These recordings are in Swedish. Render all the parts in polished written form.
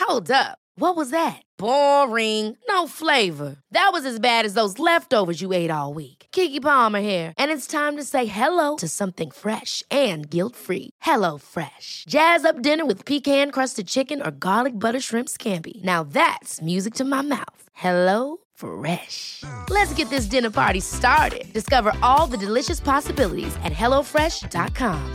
Hold up. What was that? Boring. No flavor. That was as bad as those leftovers you ate all week. Keke Palmer here, and it's time to say hello to something fresh and guilt-free. Hello Fresh. Jazz up dinner with pecan-crusted chicken or garlic butter shrimp scampi. Now that's music to my mouth. Hello Fresh. Let's get this dinner party started. Discover all the delicious possibilities at hellofresh.com.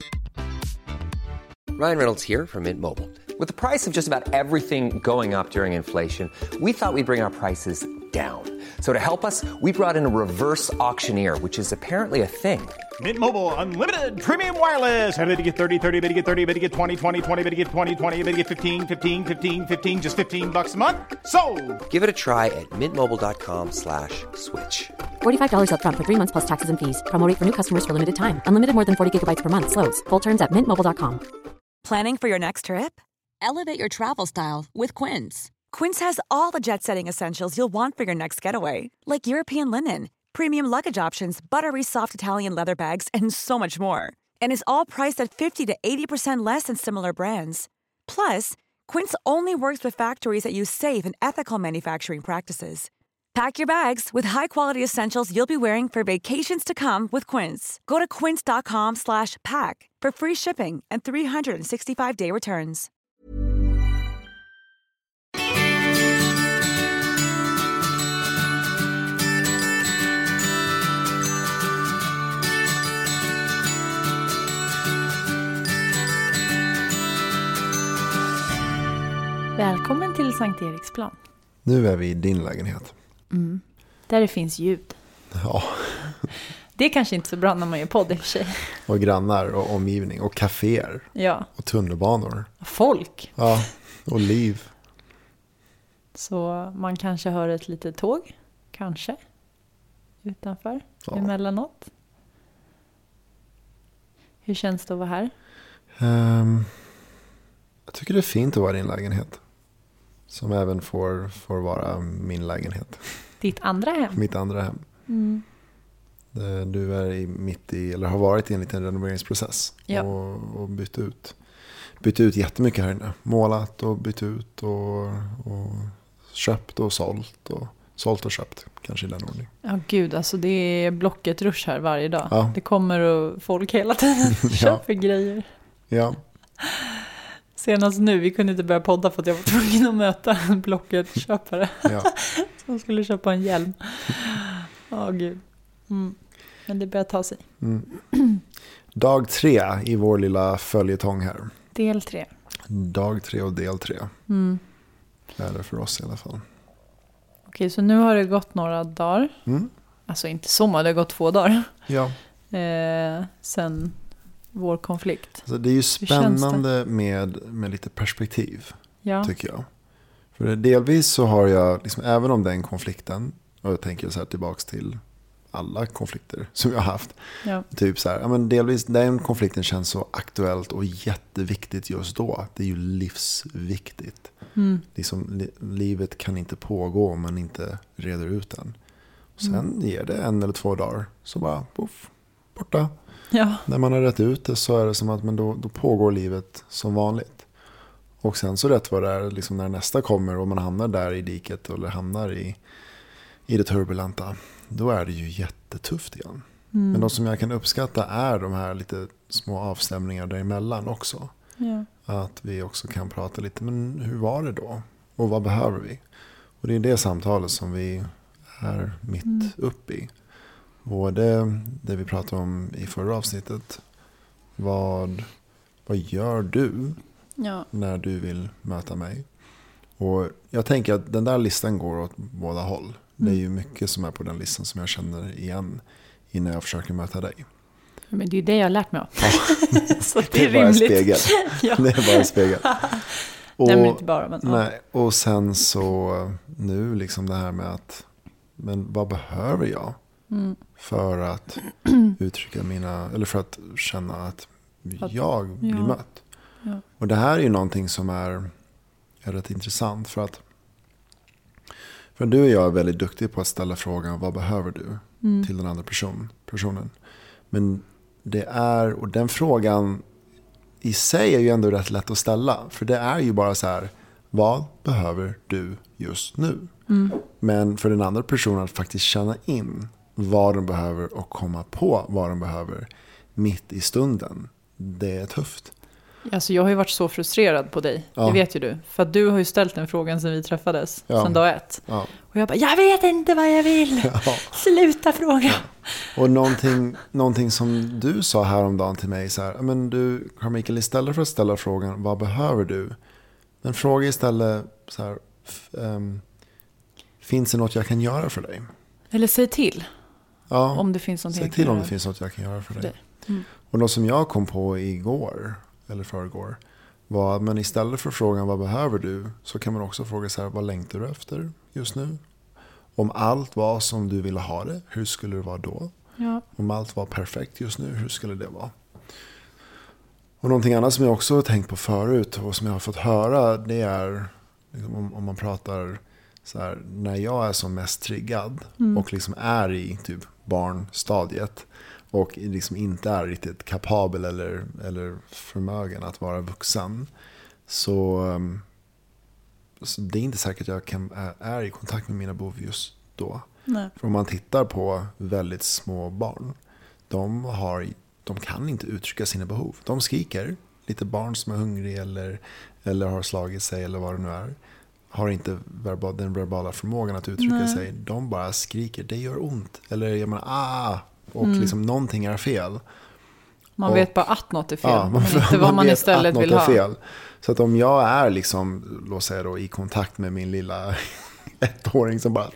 Ryan Reynolds here from Mint Mobile. With the price of just about everything going up during inflation, we thought we'd bring our prices down. So to help us, we brought in a reverse auctioneer, which is apparently a thing. Mint Mobile Unlimited Premium Wireless. How to get 30, 30, bit to get 30, bit to get 20, 20, 20, bit to get 20, 20, bit to get 15, 15, 15, 15, just $15 a month? Sold! Give it a try at mintmobile.com/switch. $45 up front for 3 months plus taxes and fees. Promo rate for new customers for limited time. Unlimited more than 40 gigabytes per month. Slows full terms at mintmobile.com. Planning for your next trip? Elevate your travel style with Quince. Quince has all the jet-setting essentials you'll want for your next getaway, like European linen, premium luggage options, buttery soft Italian leather bags, and so much more. And is all priced at 50 to 80% less than similar brands. Plus, Quince only works with factories that use safe and ethical manufacturing practices. Pack your bags with high-quality essentials you'll be wearing for vacations to come with Quince. Go to quince.com/pack for free shipping and 365-day returns. Välkommen till Sankt Eriksplan. Nu är vi i din lägenhet. Där det finns ljud. Ja. Det är kanske inte så bra när man gör podd i och för sig. Och grannar och omgivning och kaféer. Ja. Och tunnelbanor. Folk. Ja, och liv. Så man kanske hör ett litet tåg. Kanske. Utanför. Ja. Emellanåt. Hur känns det att vara här? Jag tycker det är fint att vara i din lägenhet. Som även får vara min lägenhet. Ditt andra hem? Mitt andra hem. Mm. Du är mitt i, eller har varit i en liten renoveringsprocess. Ja. Och bytt ut jättemycket här inne. Målat och bytt ut och köpt och sålt. Och sålt och köpt, kanske i den ordning. Ja gud, alltså det är blocket rush här varje dag. Ja. Det kommer och folk hela tiden köper grejer. Ja. Senast nu, vi kunde inte börja podda för att jag var tvungen att möta en blocket-köpare. Ja. Som skulle köpa en hjälm. Gud. Mm. Men det börjar ta sig. Mm. Dag 3 i vår lilla följetong här. Del 3. Dag 3 och del 3. Mm. Är det för oss i alla fall. Okej, så nu har det gått några dagar. Mm. Alltså inte så många, det har gått 2 dagar. Ja. Sen vår konflikt. Alltså det är ju spännande med lite perspektiv, tycker jag. För delvis så har jag, liksom, även om den konflikten, och jag tänker så här tillbaks till alla konflikter som jag har haft. Ja. Typ så här, ja, men delvis den konflikten känns så aktuellt och jätteviktigt just då. Det är ju livsviktigt. Mm. Liksom, livet kan inte pågå om man inte reder ut den. Och sen ger det 1 eller 2 dagar så bara puff, borta. Ja. När man har rätt ut det så är det som att men då pågår livet som vanligt. Och sen så rätt vad det är, liksom när nästa kommer och man hamnar där i diket eller hamnar i det turbulenta, då är det ju jättetufft igen. Men de som jag kan uppskatta är de här lite små avstämningar däremellan också. Ja. Att vi också kan prata lite, men hur var det då? Och vad behöver vi? Och det är det samtalet som vi är mitt uppe i. Både det vi pratade om i förra avsnittet. Vad gör du när du vill möta mig? Och jag tänker att den där listan går åt båda håll. Det är ju mycket som är på den listan som jag känner igen innan jag försöker möta dig. Men det är det jag har lärt mig av. Ja. Så det är bara rimligt. Spegel. Ja. Det är bara en spegel. Och, nej, men inte bara. Men, nej, och sen så nu liksom det här med att men vad behöver jag för att uttrycka mina, eller för att känna att jag blir mött. Ja. Och det här är ju någonting som är rätt intressant för du och jag är väldigt duktiga på att ställa frågan vad behöver du till den andra personen. Men det är, och den frågan i sig är ju ändå rätt lätt att ställa. För det är ju bara så här, vad behöver du just nu? Men för den andra personen att faktiskt känna in vad de behöver och komma på vad de behöver mitt i stunden. Det är tufft. Alltså jag har ju varit så frustrerad på dig. Ja. Det vet ju du. För att du har ju ställt den frågan sedan vi träffades. Ja. Sedan dag 1. Ja. Och jag bara, jag vet inte vad jag vill. Ja. Sluta fråga. Ja. Och någonting som du sa häromdagen till mig. Så här, men du, Carl-Mikael, istället för att ställa frågan, vad behöver du? Men fråga istället så här, finns det något jag kan göra för dig? Eller säg till. Ja, om det finns någonting säg till om det finns något jag kan göra för dig. Och något som jag kom på igår, eller förrgår, var att men istället för frågan vad behöver du, så kan man också fråga så här, vad längtar du efter just nu? Om allt var som du ville ha det, hur skulle det vara då? Ja. Om allt var perfekt just nu, hur skulle det vara? Och någonting annat som jag också har tänkt på förut och som jag har fått höra, det är liksom, om man pratar så här, när jag är som mest triggad och liksom är i typ barnstadiet och liksom inte är riktigt kapabel eller förmögen att vara vuxen, så det är inte säkert att jag är i kontakt med mina behov just då. Nej. För om man tittar på väldigt små barn, de kan inte uttrycka sina behov. De skriker, lite barn som är hungrig eller har slagit sig eller vad det nu är, har inte den verbala förmågan att uttrycka sig. De bara skriker, det gör ont. Eller gör man och liksom någonting är fel. Man vet bara att något är fel. Ja, men inte vad man istället vill ha. Fel. Så att om jag är liksom, låt säga då, i kontakt med min lilla 1-åring som bara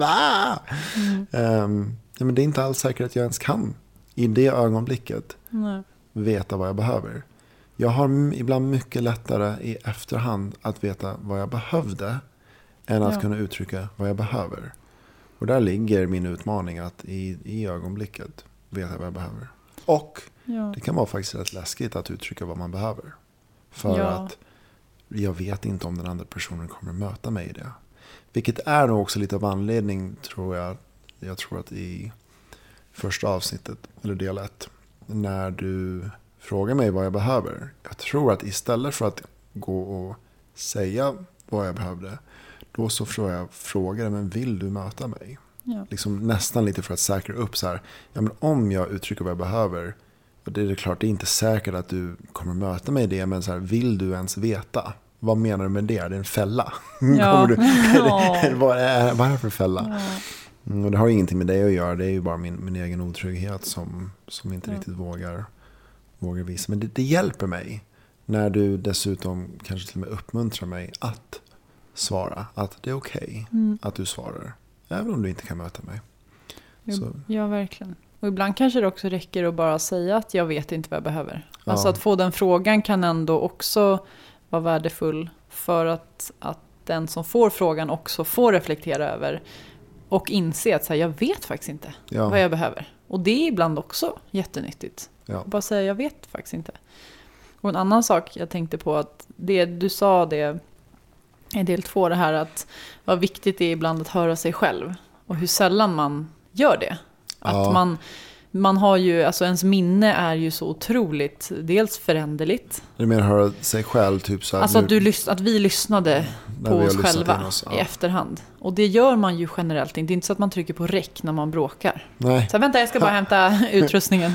men det är inte alls säkert att jag ens kan i det ögonblicket veta vad jag behöver. Jag har ibland mycket lättare i efterhand att veta vad jag behövde än att kunna uttrycka vad jag behöver. Och där ligger min utmaning, att i ögonblicket veta vad jag behöver. Och det kan vara faktiskt rätt läskigt att uttrycka vad man behöver. För att jag vet inte om den andra personen kommer möta mig i det. Vilket är nog också lite av anledning, tror jag. Jag tror att i första avsnittet, eller del 1, när du frågar mig vad jag behöver. Jag tror att istället för att gå och säga vad jag behövde, då så får jag fråga, men vill du möta mig? Ja. Liksom nästan lite för att säkra upp så här, ja, men om jag uttrycker vad jag behöver, det är klart, det är inte säkert att du kommer möta mig i det, men så här, vill du ens veta? Vad menar du med det? Det är en fälla. Ja. Vad är det för fälla? Ja. Och det har ingenting med det att göra. Det är ju bara min egen otrygghet som inte riktigt vågar visa. Men det hjälper mig när du dessutom kanske till och med uppmuntrar mig att svara. Att det är okej att du svarar. Även om du inte kan möta mig. Ja, verkligen. Och ibland kanske det också räcker att bara säga att jag vet inte vad jag behöver. Alltså att få den frågan kan ändå också vara värdefull, för att den som får frågan också får reflektera över och inse att så här, jag vet faktiskt inte vad jag behöver. Och det är ibland också jättenyttigt. Ja. Bara säga, jag vet faktiskt inte. Och en annan sak jag tänkte på, att det du sa det i del 2, det här att vad viktigt det är ibland att höra sig själv. Och hur sällan man gör det. Att man har ju, alltså ens minne är ju så otroligt, dels föränderligt. Du menar höra sig själv typ så här, alltså att vi lyssnade på oss själva i efterhand. Och det gör man ju generellt inte. Det är inte så att man trycker på räck när man bråkar. Nej. Så vänta, jag ska bara hämta utrustningen.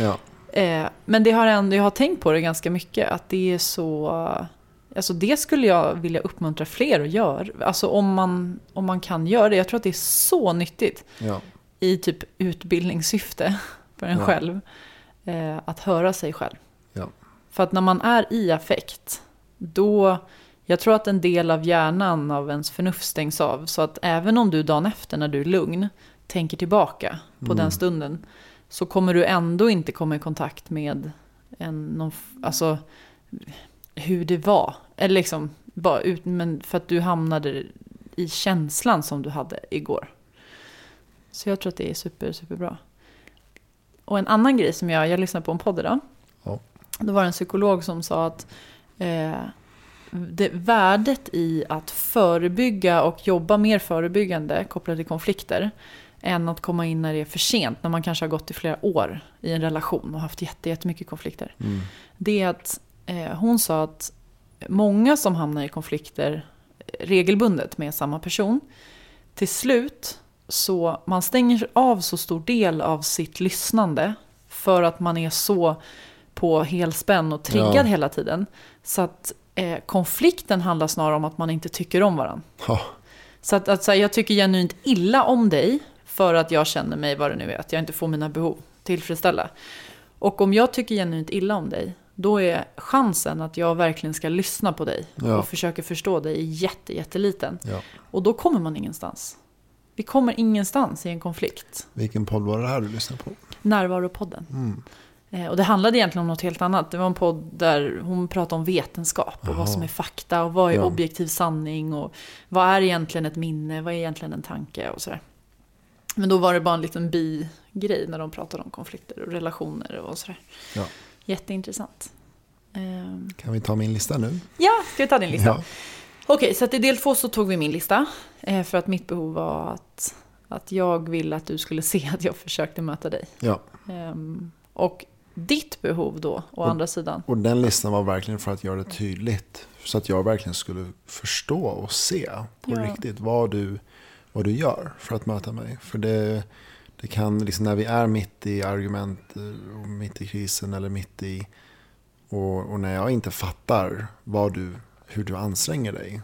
Men det har ändå, jag har tänkt på det ganska mycket, att det är så, alltså det skulle jag vilja uppmuntra fler att göra. Alltså om man kan göra det. Jag tror att det är så nyttigt. Ja. I typ utbildningssyfte för en själv. Att höra sig själv. Ja. För att när man är i affekt, då, jag tror att en del av hjärnan av ens förnuft stängs av. Så att även om du dagen efter, när du är lugn, tänker tillbaka på den stunden, så kommer du ändå inte komma i kontakt med alltså hur det var. Eller liksom, men för att du hamnade i känslan som du hade igår. Så jag tror att det är superbra. Och en annan grej som jag lyssnade på en podd idag. Ja. Det var en psykolog som sa att det värdet i att förebygga och jobba mer förebyggande kopplat till konflikter än att komma in när det är för sent, när man kanske har gått i flera år i en relation och haft jättemycket konflikter. Det är att hon sa att många som hamnar i konflikter regelbundet med samma person. Till slut så man stänger av så stor del av sitt lyssnande för att man är så på helspänn och triggad hela tiden. Så att konflikten handlar snarare om att man inte tycker om varandra. Så att jag tycker genuint illa om dig för att jag känner mig, vad det nu är, att jag inte får mina behov tillfredsställa. Och om jag tycker genuint illa om dig, då är chansen att jag verkligen ska lyssna på dig och försöka förstå dig jätteliten. Ja. Och då kommer man ingenstans. Vi kommer ingenstans i en konflikt. Vilken podd var det här du lyssnade på? Närvaropodden. Och det handlade egentligen om något helt annat. Det var en podd där hon pratade om vetenskap och vad som är fakta och vad är objektiv sanning och vad är egentligen ett minne, vad är egentligen en tanke och sådär. Men då var det bara en liten bigrej när de pratade om konflikter och relationer och sådär. Ja. Jätteintressant. Kan vi ta min lista nu? Ja, ska vi ta din lista? Ja. Okej, så att i del 2 så tog vi min lista. För att mitt behov var att jag ville att du skulle se att jag försökte möta dig. Ja. Och ditt behov då, å andra sidan. Och den listan var verkligen för att göra det tydligt. Så att jag verkligen skulle förstå och se på riktigt vad du gör för att möta mig. För det kan, liksom, när vi är mitt i argument, mitt i krisen eller mitt i... Och när jag inte fattar hur du anstränger dig,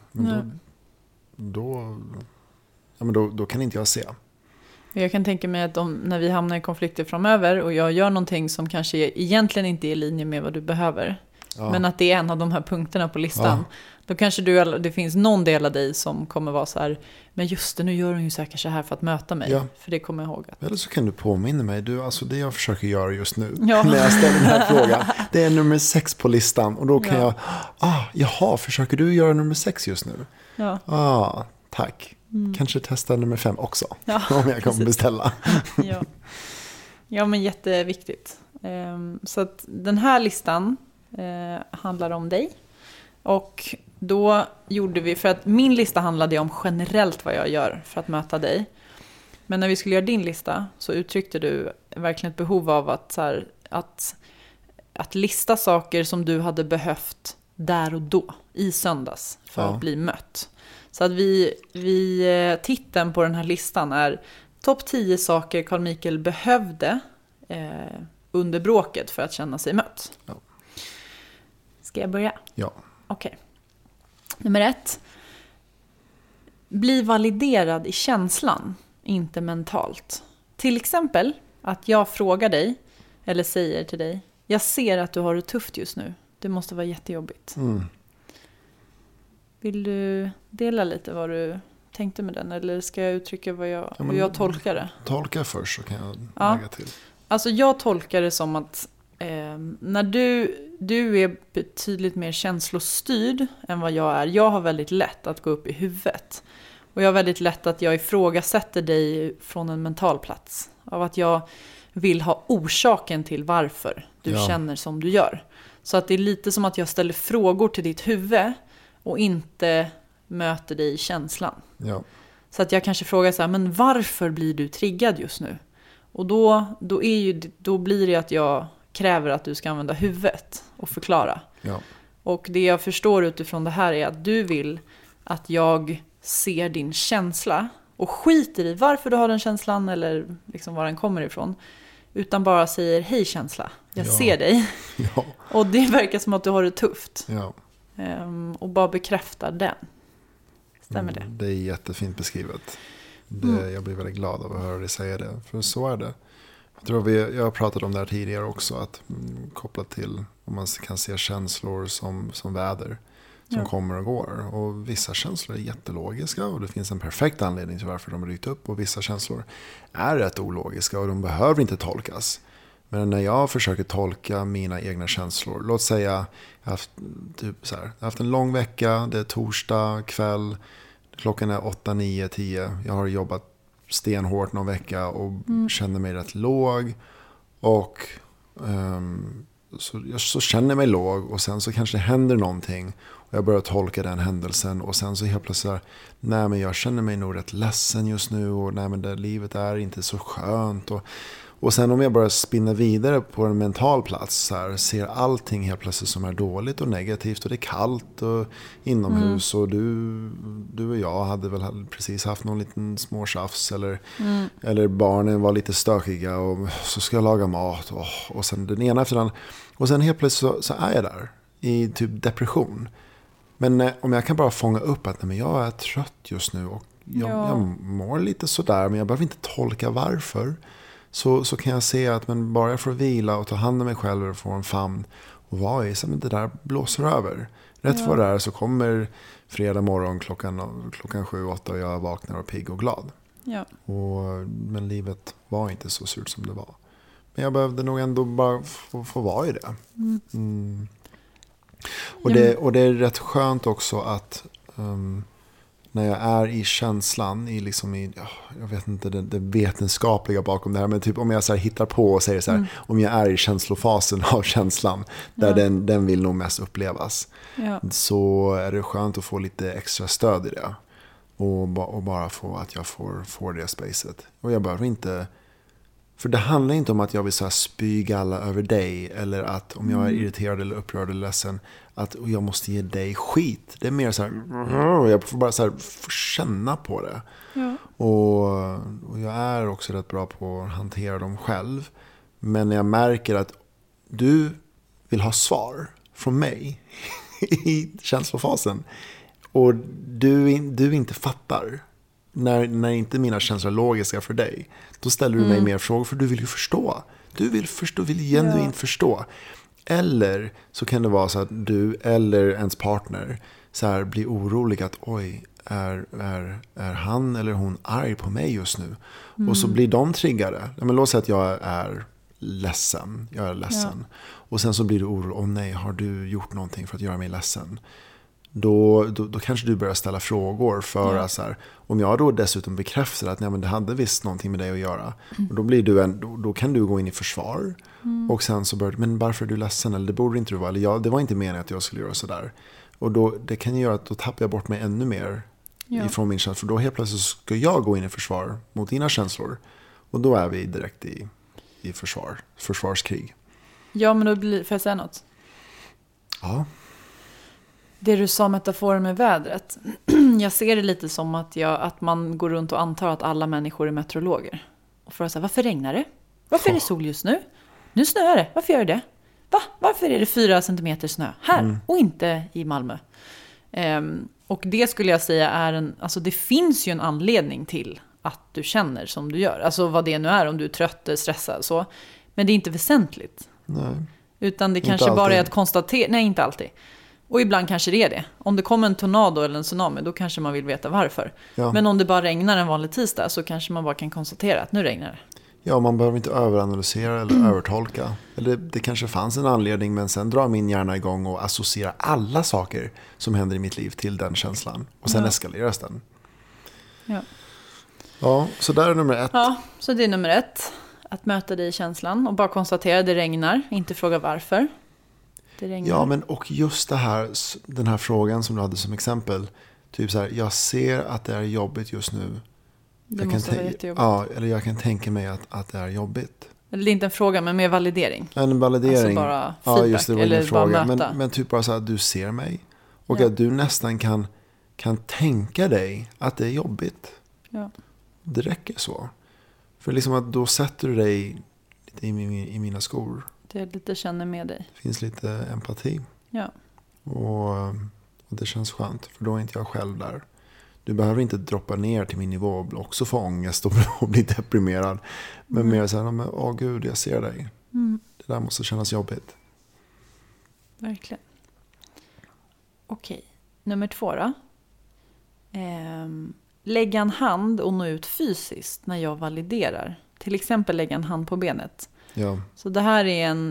då kan inte jag se. Jag kan tänka mig att när vi hamnar i konflikter framöver och jag gör någonting som kanske egentligen inte är i linje med vad du behöver, men att det är en av de här punkterna på listan, då kanske det finns någon del av dig som kommer vara så här, men just det, nu gör hon ju säkert så här för att möta mig, för det kommer jag ihåg. Eller så kan du påminna mig, alltså det jag försöker göra just nu när jag ställer den här frågan, det är nummer 6 på listan, och då kan jag, försöker du göra nummer 6 just nu? Ja. Tack. Kanske testa nummer 5 också, om jag kommer beställa. Ja, men jätteviktigt. Så att den här listan handlar om dig. Och då gjorde vi, för att min lista handlade om generellt vad jag gör för att möta dig. Men när vi skulle göra din lista så uttryckte du verkligen ett behov av att lista saker som du hade behövt där och då, i söndags, för att bli mött. Så att titeln på den här listan är topp 10 saker Carl Michael behövde under bråket för att känna sig mött. Ja. Ska jag börja? Ja. Okej. Nummer 1. Bli validerad i känslan, inte mentalt. Till exempel att jag frågar dig, eller säger till dig, jag ser att du har det tufft just nu. Det måste vara jättejobbigt. Vill du dela lite vad du tänkte med den? Eller ska jag uttrycka hur jag tolkar det? Tolka först så kan jag lägga till. Alltså jag tolkar det som att när du är betydligt mer känslostyrd än vad jag är. Jag har väldigt lätt att gå upp i huvudet. Och jag har väldigt lätt att jag ifrågasätter dig från en mental plats. Av att jag vill ha orsaken till varför du känner som du gör. Så att det är lite som att jag ställer frågor till ditt huvud och inte möter dig i känslan. Ja. Så att jag kanske frågar så här, men varför blir du triggad just nu? Och då blir det att jag kräver att du ska använda huvudet och förklara. Ja. Och det jag förstår utifrån det här är att du vill att jag ser din känsla och skiter i varför du har den känslan eller liksom var den kommer ifrån. Utan bara säger, hej känsla, jag ser dig. Ja. Och det verkar som att du har det tufft. Ja. Och bara bekräftar den. Stämmer det? Det är jättefint beskrivet. Jag blir väldigt glad av att höra dig säga det. För så är det. Jag har pratat om det här tidigare också. Att kopplat till om man kan se känslor som väder. Som kommer och går. Och vissa känslor är jättelogiska. Och det finns en perfekt anledning till varför de har ryckt upp. Och vissa känslor är rätt ologiska. Och de behöver inte tolkas. Men när jag försöker tolka mina egna känslor. Låt säga jag har haft en lång vecka. Det är torsdag kväll. Klockan är 8, 9, 10. Jag har jobbat stenhårt någon vecka. Och känner mig rätt låg. Och så känner jag mig låg. Och sen så kanske det händer någonting. Och jag börjar tolka den händelsen. Och sen så helt plötsligt. Nej men jag känner mig nog rätt ledsen just nu. Och nej men livet är inte så skönt. Och sen om jag bara spinner vidare på en mental plats så här, ser allting helt plötsligt som är dåligt och negativt och det är kallt och inomhus och du och jag hade väl precis haft någon liten småtjafs eller barnen var lite stökiga och så ska jag laga mat och sen den ena efter den. Och sen helt plötsligt så är jag där i typ depression. Men om jag kan bara fånga upp att men jag är trött just nu och jag mår lite sådär men jag behöver inte tolka varför. Så kan jag se att men bara jag får vila och ta hand om mig själv och få en famn och vara i så men det där blåser över. Rätt vad det är så kommer fredag morgon klockan 7-8 och jag vaknar och pigg och glad. Ja. Men livet var inte så surt som det var. Men jag behövde nog ändå bara få vara i det. Och det är rätt skönt också att när jag är i känslan jag vet inte det vetenskapliga bakom det här, men typ om jag så här hittar på och säger så här, om jag är i känslofasen av känslan där den vill nog mest upplevas, så är det skönt att få lite extra stöd i det och bara få att jag får det spacet. Och jag behöver inte, för det handlar inte om att jag vill så här spyga alla över dig eller att om jag är irriterad eller upprörd eller ledsen att jag måste ge dig skit. Det är mer så här, jag får bara så här få känna på det. Ja. Och jag är också rätt bra på att hantera dem själv. Men när jag märker att du vill ha svar från mig i känslofasen och du inte fattar när inte mina känslor är logiska för dig, då ställer du mig mer frågor för du vill ju förstå. Du vill genuint förstå. Eller så kan det vara så att du eller ens partner så här blir orolig att oj, är han eller hon arg på mig just nu? Och så blir de triggade. Men låt säga att jag är ledsen. Och sen så blir du orolig. Nej, har du gjort någonting för att göra mig ledsen? Då kanske du börjar ställa frågor för att så här, om jag då dessutom bekräftar att nej, men det hade visst någonting med dig att göra, och då blir då kan du gå in i försvar och sen så börjar men varför är du ledsen, eller det borde inte du vara, eller det var inte meningen att jag skulle göra så där, och då det kan ju göra att då tappar jag bort mig ännu mer ifrån min känsla, för då helt plötsligt ska jag gå in i försvar mot dina känslor och då är vi direkt i försvarskrig. Ja, men då får jag säga något? Ja. Det du sa metaforen med vädret. Jag ser det lite som att man går runt och antar att alla människor är meteorologer. Och frågar så här, varför regnar det? Varför är det sol just nu? Nu snöar det. Varför gör det? Va? Varför är det 4 centimeter snö här och inte i Malmö? Och det skulle jag säga är alltså det finns ju en anledning till att du känner som du gör. Alltså vad det nu är, om du är trött eller stressad så. Men det är inte väsentligt. Nej. Utan det kanske bara är att konstatera, nej inte alltid. Och ibland kanske det är det. Om det kommer en tornado eller en tsunami, då kanske man vill veta varför. Ja. Men om det bara regnar en vanlig tisdag så kanske man bara kan konstatera att nu regnar det. Ja, man behöver inte överanalysera eller övertolka. Eller det kanske fanns en anledning, men sen drar min hjärna igång och associerar alla saker som händer i mitt liv till den känslan. Och sen eskaleras den. Ja, så där är nummer 1. Ja, så det är nummer 1. Att möta dig i känslan och bara konstatera att det regnar. Inte fråga varför. Ja, men och just den här frågan som du hade som exempel. Typ så här, jag ser att det är jobbigt just nu. Det måste vara jättejobbigt. Ja, eller jag kan tänka mig att det är jobbigt. Eller det är inte en fråga, men mer validering. En validering. Alltså bara feedback, ja, just det, eller fråga. Bara möta. Men typ bara så här, du ser mig. Och att du nästan kan tänka dig att det är jobbigt. Ja. Det räcker så. För liksom att då sätter du dig lite i mina skor. Det lite känner med dig. Det finns lite empati. Ja. Och det känns skönt. För då är inte jag själv där. Du behöver inte droppa ner till min nivå och också få ångest och bli deprimerad. Men mer så här, åh gud, jag ser dig. Det där måste kännas jobbigt. Verkligen. Okej. Nummer 2 då. Lägga en hand och nå ut fysiskt när jag validerar. Till exempel lägga en hand på benet. Ja. Så det här är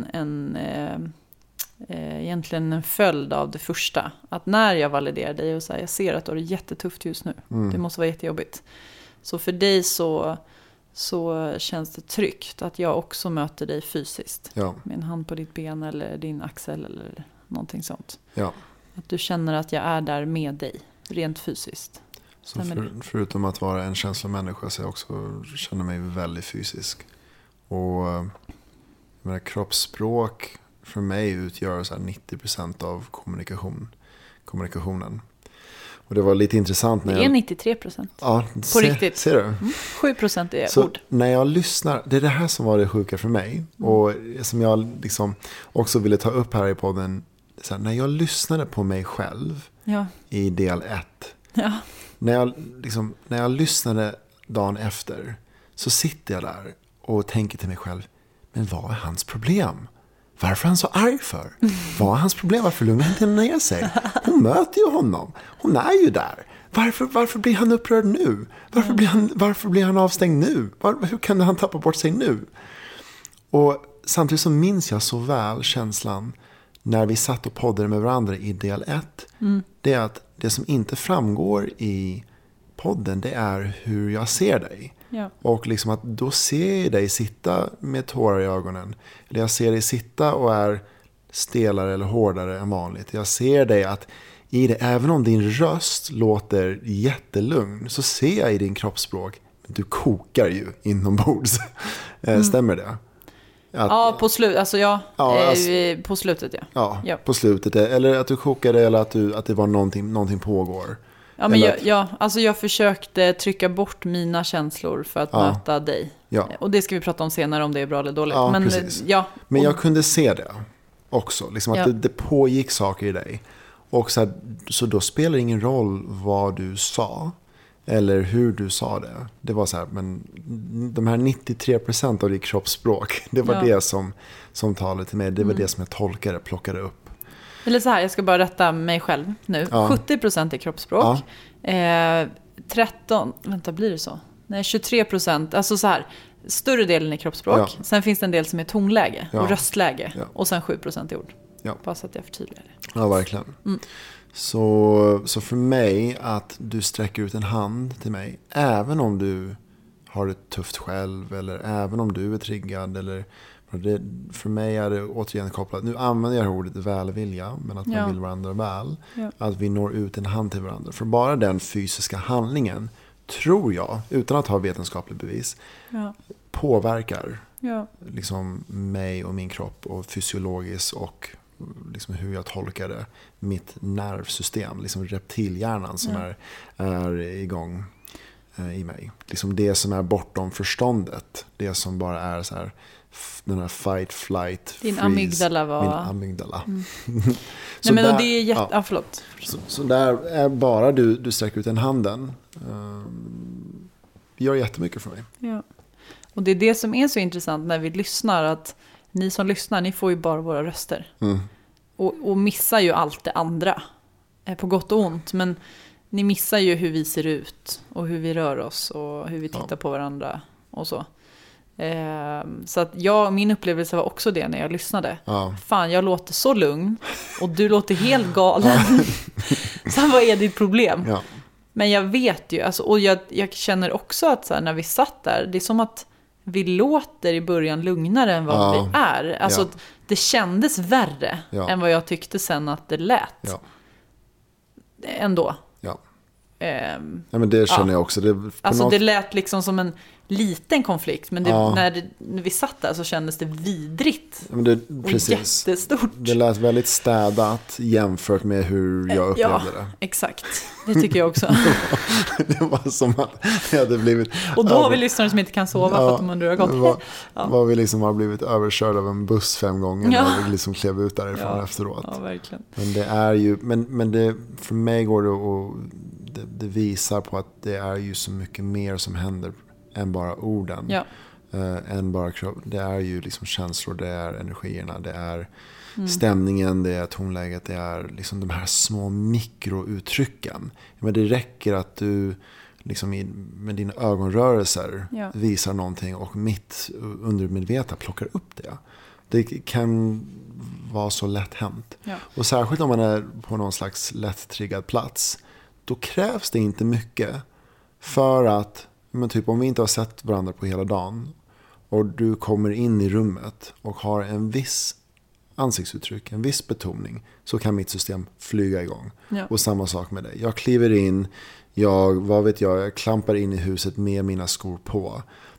egentligen en följd av det första. Att när jag validerar dig och säger jag ser att du har det jättetufft just nu. Det måste vara jättejobbigt. Så för dig så känns det tryggt att jag också möter dig fysiskt. Ja. Med en hand på ditt ben eller din axel eller någonting sånt. Ja. Att du känner att jag är där med dig, rent fysiskt. Så förutom att vara en känslomänniska så jag också känner mig väldigt fysisk. Och jag menar, kroppsspråk för mig utgör så här 90% av kommunikationen. Och det var lite intressant när det är 93%. Ja, på riktigt. Ser du? 7% är så ord. När jag lyssnar, det är det här som var det sjuka för mig. Och som jag liksom också ville ta upp här i podden. Så här, när jag lyssnade på mig själv i del 1. Ja. När jag lyssnade dagen efter, så sitter jag där och tänker till mig själv, men vad är hans problem? Varför är han så arg för? Vad är hans problem? Varför lugnar han inte ner sig? Hon möter ju honom. Hon är ju där. Varför blir han upprörd nu? Varför blir han avstängd nu? Hur kan han tappa bort sig nu? Och samtidigt så minns jag så väl känslan när vi satt och poddade med varandra i del 1. Det är att det som inte framgår i podden, det är hur jag ser dig. Ja. Och liksom att då ser jag dig sitta med tårar i ögonen. Eller jag ser dig sitta och är stelare eller hårdare än vanligt. Jag ser dig att i det, även om din röst låter jättelugn, så ser jag i din kroppsspråk, du kokar ju inombords. Stämmer det? Ja, på slutet. Alltså på slutet, ja. Ja, på slutet. Eller att du kokade, eller att det var någonting pågår. Ja, men jag försökte trycka bort mina känslor för att möta dig. Ja. Och det ska vi prata om senare, om det är bra eller dåligt. Ja, men, precis. Men jag kunde se det också. Liksom att det pågick saker i dig. Och så då spelar det ingen roll vad du sa. Eller hur du sa det. Det var så här, men de här 93% av ditt kroppsspråk, det var det som talade till mig. Det var det som jag plockade upp. Eller så här, jag ska bara rätta mig själv nu. 70% är kroppsspråk. 23%, alltså så här, större delen är kroppsspråk. Sen finns det en del som är tonläge och röstläge. Och sen 7% är ord. Bara så att jag förtydligar det. Ja, verkligen. Så för mig, att du sträcker ut en hand till mig, även om du har det tufft själv, eller även om du är triggad, eller för mig är det återigen kopplat, nu använder jag ordet välvilja, men att man vill varandra väl, att vi når ut en hand till varandra. För bara den fysiska handlingen, tror jag, utan att ha vetenskaplig bevis, påverkar liksom mig och min kropp, och fysiologiskt, och liksom hur jag tolkar det, mitt nervsystem, liksom reptilhjärnan som är igång i mig. Liksom det som är bortom förståndet, det som bara är så här, den här fight, flight, freeze. Din amygdala var... Min amygdala. Nej, men där, det är förlåt. Så där är bara du sträcker ut en handen, gör jättemycket för mig. Ja. Och det är det som är så intressant när vi lyssnar, att ni som lyssnar, ni får ju bara våra röster. Och missar ju allt det andra, på gott och ont. Men ni missar ju hur vi ser ut och hur vi rör oss och hur vi tittar på varandra och så. Så att min upplevelse var också det när jag lyssnade. Fan, jag låter så lugn och du låter helt galen. Så vad är ditt problem? Men jag vet ju, alltså, och jag känner också att så här, när vi satt där, det är som att vi låter i början lugnare än vad vi är. Alltså det kändes värre än vad jag tyckte sen att det lät. Ändå. Ja, men det känner jag också. Det lät liksom som en liten konflikt, men när vi satt där så kändes det vidrigt. Precis. Jättestort. Det lät väldigt städat jämfört med hur jag upplevde det. Exakt. Det tycker jag också. Det var som att jag hade blivit... Och då har vi lyssnare som inte kan sova för att de undrar hur det har gått. Vad vi liksom har blivit överkörda av en buss 5 gånger när vi liksom klev ut därifrån efteråt. Ja, verkligen. Men det är ju... Men det, för mig går det och det visar på att det är ju så mycket mer som händer än bara orden. Än bara kropp. Det är ju liksom känslor, det är energierna, det är stämningen, det är tonläget, det är liksom de här små mikrouttrycken. Men det räcker att du liksom med dina ögonrörelser visar någonting och mitt undermedvetna plockar upp det. Det kan vara så lätt hänt. Och särskilt om man är på någon slags lätt triggad plats, då krävs det inte mycket för att, men typ om vi inte har sett varandra på hela dagen och du kommer in i rummet och har en viss ansiktsuttryck, en viss betoning, så kan mitt system flyga igång. Och samma sak med dig. Jag kliver in, jag klampar in i huset med mina skor på.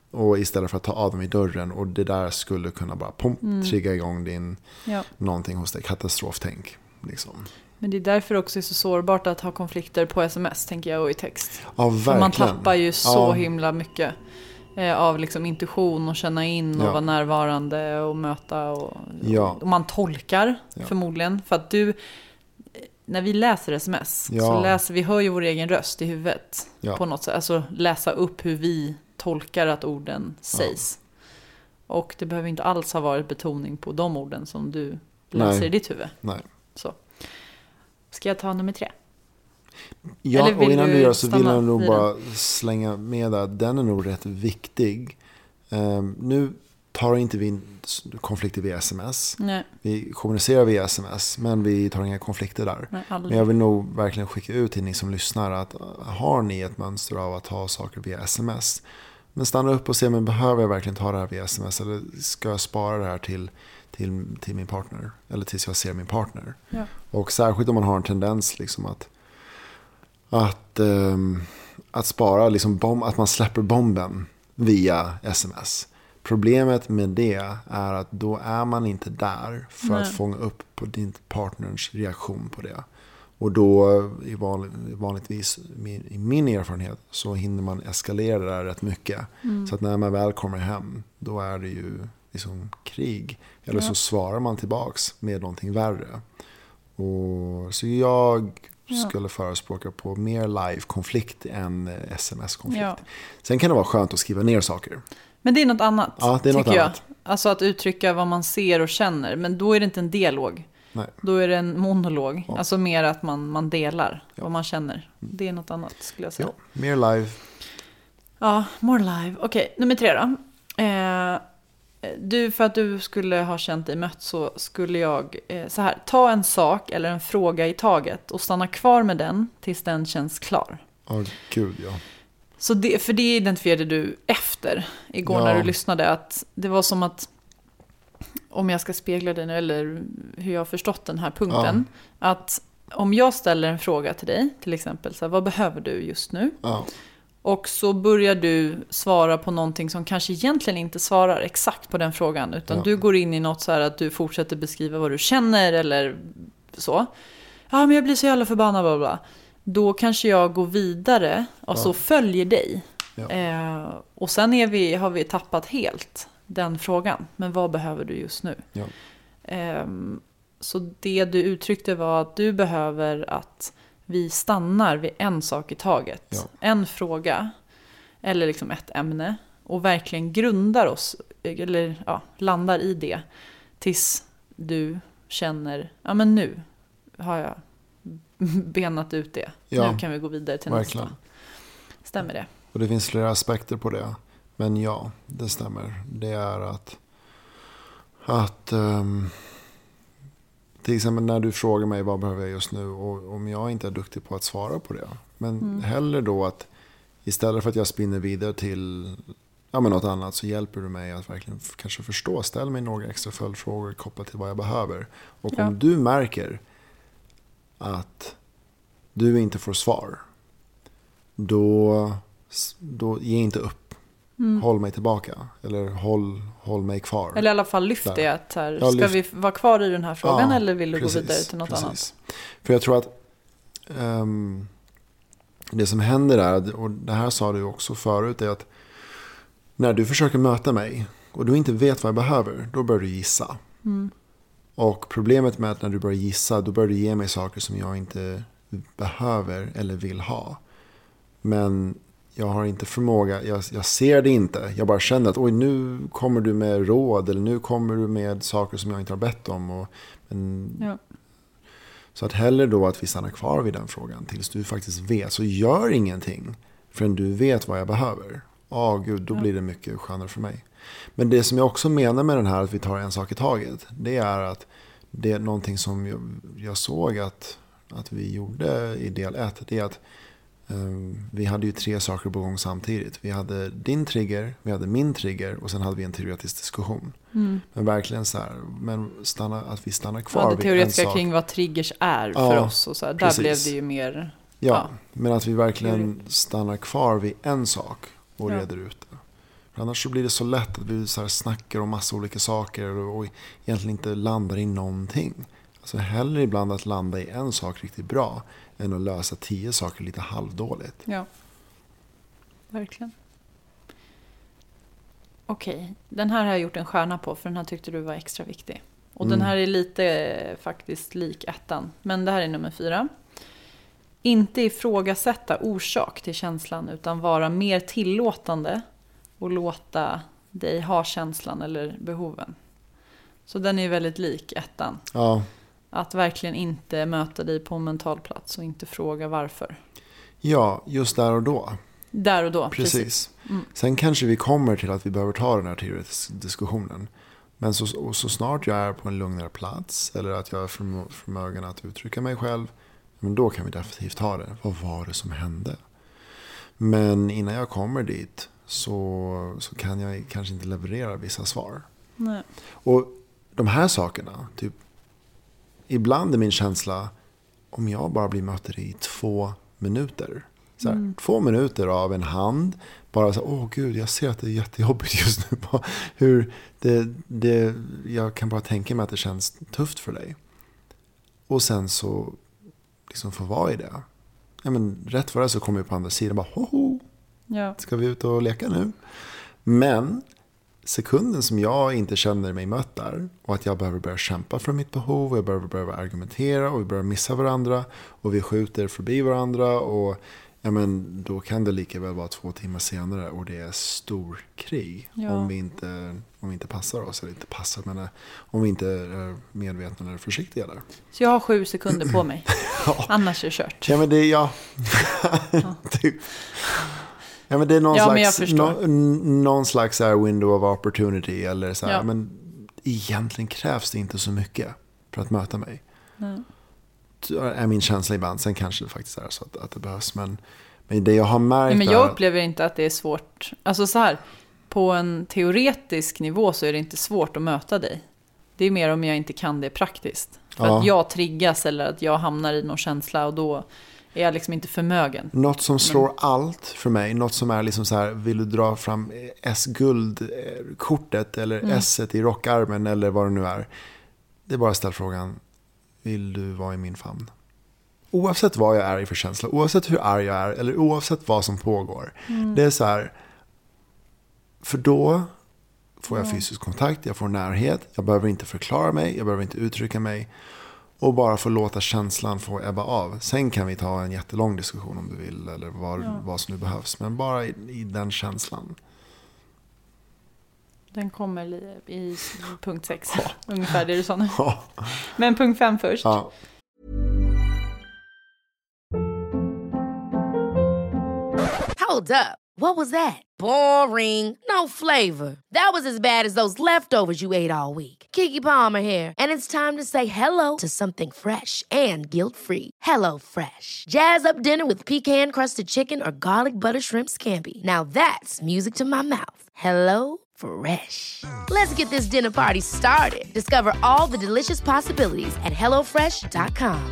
Och istället för att ta av dem i dörren. Och det där skulle kunna bara trigga igång din någonting hos dig. Katastroftänk. Liksom. Men det är därför också är så sårbart att ha konflikter på sms, tänker jag, och i text. Ja, verkligen. För man tappar ju så himla mycket av liksom intuition och känna in och vara närvarande och möta. Och man tolkar förmodligen. För att när vi läser sms så vi hör ju vår egen röst i huvudet på något sätt. Alltså läsa upp hur vi tolkar att orden sägs. Och det behöver inte alls ha varit betoning på de orden som du läser i ditt huvud. Nej. Så. Ska jag ta nummer 3? Ja, och innan du gör så vill jag nog bara slänga med att den är nog rätt viktig. Nu tar inte vi konflikter via sms. Nej. Vi kommunicerar via sms, men vi tar inga konflikter där. Nej, men jag vill nog verkligen skicka ut till ni som lyssnar att har ni ett mönster av att ta saker via sms, men stanna upp och se, men behöver jag verkligen ta det här via sms, eller ska jag spara det här till min partner, eller tills jag ser min partner. Ja. Och särskilt om man har en tendens liksom att spara liksom att man släpper bomben via sms. Problemet med det är att då är man inte där för att fånga upp på din partners reaktion på det. Och då vanligtvis i min erfarenhet så hinner man eskalera det där rätt mycket. Så att när man väl kommer hem, då är det ju liksom krig. Eller så svarar man tillbaks med någonting värre. Och så jag skulle förespråka på mer live-konflikt än sms-konflikt. Ja. Sen kan det vara skönt att skriva ner saker. Men det är något annat, ja, det är något annat. Alltså att uttrycka vad man ser och känner. Men då är det inte en dialog. Nej. Då är det en monolog. Ja. Alltså mer att man delar vad man känner. Det är något annat, skulle jag säga. Ja, mer live. Ja, more live. Okej, nummer 3 då. För att du skulle ha känt dig mött, så skulle jag så här: ta en sak eller en fråga i taget och stanna kvar med den tills den känns klar. Gud, ja. Så för det identifierade du efter igår när du lyssnade, att det var som att, om jag ska spegla det nu, eller hur jag har förstått den här punkten, att om jag ställer en fråga till dig, till exempel så här, vad behöver du just nu? Och så börjar du svara på någonting som kanske egentligen inte svarar exakt på den frågan, utan du går in i något så här att du fortsätter beskriva vad du känner eller så. Ja, men jag blir så jävla förbannad, bla bla. Då kanske jag går vidare och så följer dig. Ja. Och sen har vi tappat helt den frågan. Men vad behöver du just nu? Ja. Så det du uttryckte var att du behöver att vi stannar vid en sak i taget. Ja. En fråga eller liksom ett ämne. Och verkligen grundar oss, eller landar i det. Tills du känner, ja men nu har jag benat ut det. Ja, nu kan vi gå vidare till verkligen. Nästa. Stämmer det? Och det finns flera aspekter på det. Men ja, det stämmer. Det är att till exempel när du frågar mig vad behöver jag just nu, och om jag inte är duktig på att svara på det. Men hellre då att istället för att jag spinner vidare till något annat, så hjälper du mig att verkligen kanske förstå. Ställ mig några extra följdfrågor kopplat till vad jag behöver. Och om du märker att du inte får svar, då ge inte upp. Håll mig tillbaka. Eller håll mig kvar. Eller i alla fall lyft det. Att ska vi vara kvar i den här frågan, eller vill du gå vidare till något annat? För jag tror att det som händer är, och det här sa du också förut, är att när du försöker möta mig och du inte vet vad jag behöver, då börjar du gissa. Och problemet med att när du börjar gissa, då börjar du ge mig saker som jag inte behöver eller vill ha. Men jag har inte förmåga, jag ser det inte. Jag bara känner att nu kommer du med råd, eller nu kommer du med saker som jag inte har bett om. Så att hellre då att vi stannar kvar vid den frågan tills du faktiskt vet. Så gör ingenting förrän du vet vad jag behöver. Gud, då blir det mycket skönare för mig. Men det som jag också menar med den här, att vi tar en sak i taget, det är att det är någonting som jag såg att vi gjorde i del 1. Det är att vi hade ju 3 saker på gång samtidigt. Vi hade din trigger, vi hade min trigger, och sen hade vi en teoretisk diskussion. Men verkligen så här, att vi stannar kvar vid en sak. Kring vad triggers är för oss. Och så här. Där blev det ju mer... Ja, men att vi verkligen stannar kvar vid en sak och reder ut det. För annars så blir det så lätt att vi så här snackar om massa olika saker och egentligen inte landar i någonting. Alltså hellre ibland att landa i en sak riktigt bra än att lösa 10 saker lite halvdåligt. Ja, verkligen. Okej, den här har jag gjort en stjärna på för den här tyckte du var extra viktig. Och den här är lite faktiskt lik 1:an. Men det här är nummer 4. Inte ifrågasätta orsak till känslan utan vara mer tillåtande och låta dig ha känslan eller behoven. Så den är väldigt lik 1:an. Ja. Att verkligen inte möta dig på en mental plats och inte fråga varför. Ja, just där och då. Där och då, precis. Sen kanske vi kommer till att vi behöver ta den här teoretiska diskussionen. Men så snart jag är på en lugnare plats eller att jag är förmögen att uttrycka mig själv, men då kan vi definitivt ta det. Vad var det som hände? Men innan jag kommer dit så kan jag kanske inte leverera vissa svar. Nej. Och de här sakerna, typ, ibland är min känsla om jag bara blir mött i 2 minuter. Så här, 2 minuter av en hand. Bara så, åh gud, jag ser att det är jättejobbigt just nu. Hur jag kan bara tänka mig att det känns tufft för dig. Och sen så liksom få vara i det. Ja, men rätt för det så kommer jag på andra sidan bara, hoho, ska vi ut och leka nu? Men sekunden som jag inte känner mig mött där och att jag behöver börja kämpa för mitt behov och jag behöver börja argumentera och vi börjar missa varandra och vi skjuter förbi varandra och ja, men då kan det lika väl vara 2 timmar senare och det är stor krig om vi inte passar oss eller inte passar, men om vi inte är medvetna eller försiktiga där. Så jag har 7 sekunder på mig. Annars är det kört. Ja, men det är typ. Ja, men det är någon slags window of opportunity eller så här, men egentligen krävs det inte så mycket för att möta mig. Nej. Är min känsla ibland. Sen kanske det faktiskt är så att det behövs. Men det jag har märkt... Men jag upplever inte att det är svårt. Alltså så här, på en teoretisk nivå så är det inte svårt att möta dig. Det är mer om jag inte kan det praktiskt. För att jag triggas eller att jag hamnar i någon känsla och då är jag liksom inte förmögen. Något som slår allt för mig. Något som är liksom så här, vill du dra fram S-guldkortet eller S-et i rockarmen eller vad det nu är. Det är bara att ställa frågan, vill du vara i min famn? Oavsett vad jag är i för känsla, oavsett hur arg jag är eller oavsett vad som pågår. Det är så här, för då får jag fysisk kontakt, jag får närhet, jag behöver inte förklara mig, jag behöver inte uttrycka mig och bara få låta känslan få ebba av. Sen kan vi ta en jättelång diskussion om du vill eller vad som nu behövs, men bara i den känslan. Den kommer i punkt 6. Ungefär det du sa nu. Men punkt 5 först. Ja. Hold up. What was that? Boring. No flavor. That was as bad as those leftovers you ate all week. Keke Palmer here, and it's time to say hello to something fresh and guilt-free. Hello Fresh. Jazz up dinner with pecan-crusted chicken or garlic butter shrimp scampi. Now that's music to my mouth. Hello Fresh. Let's get this dinner party started. Discover all the delicious possibilities at hellofresh.com.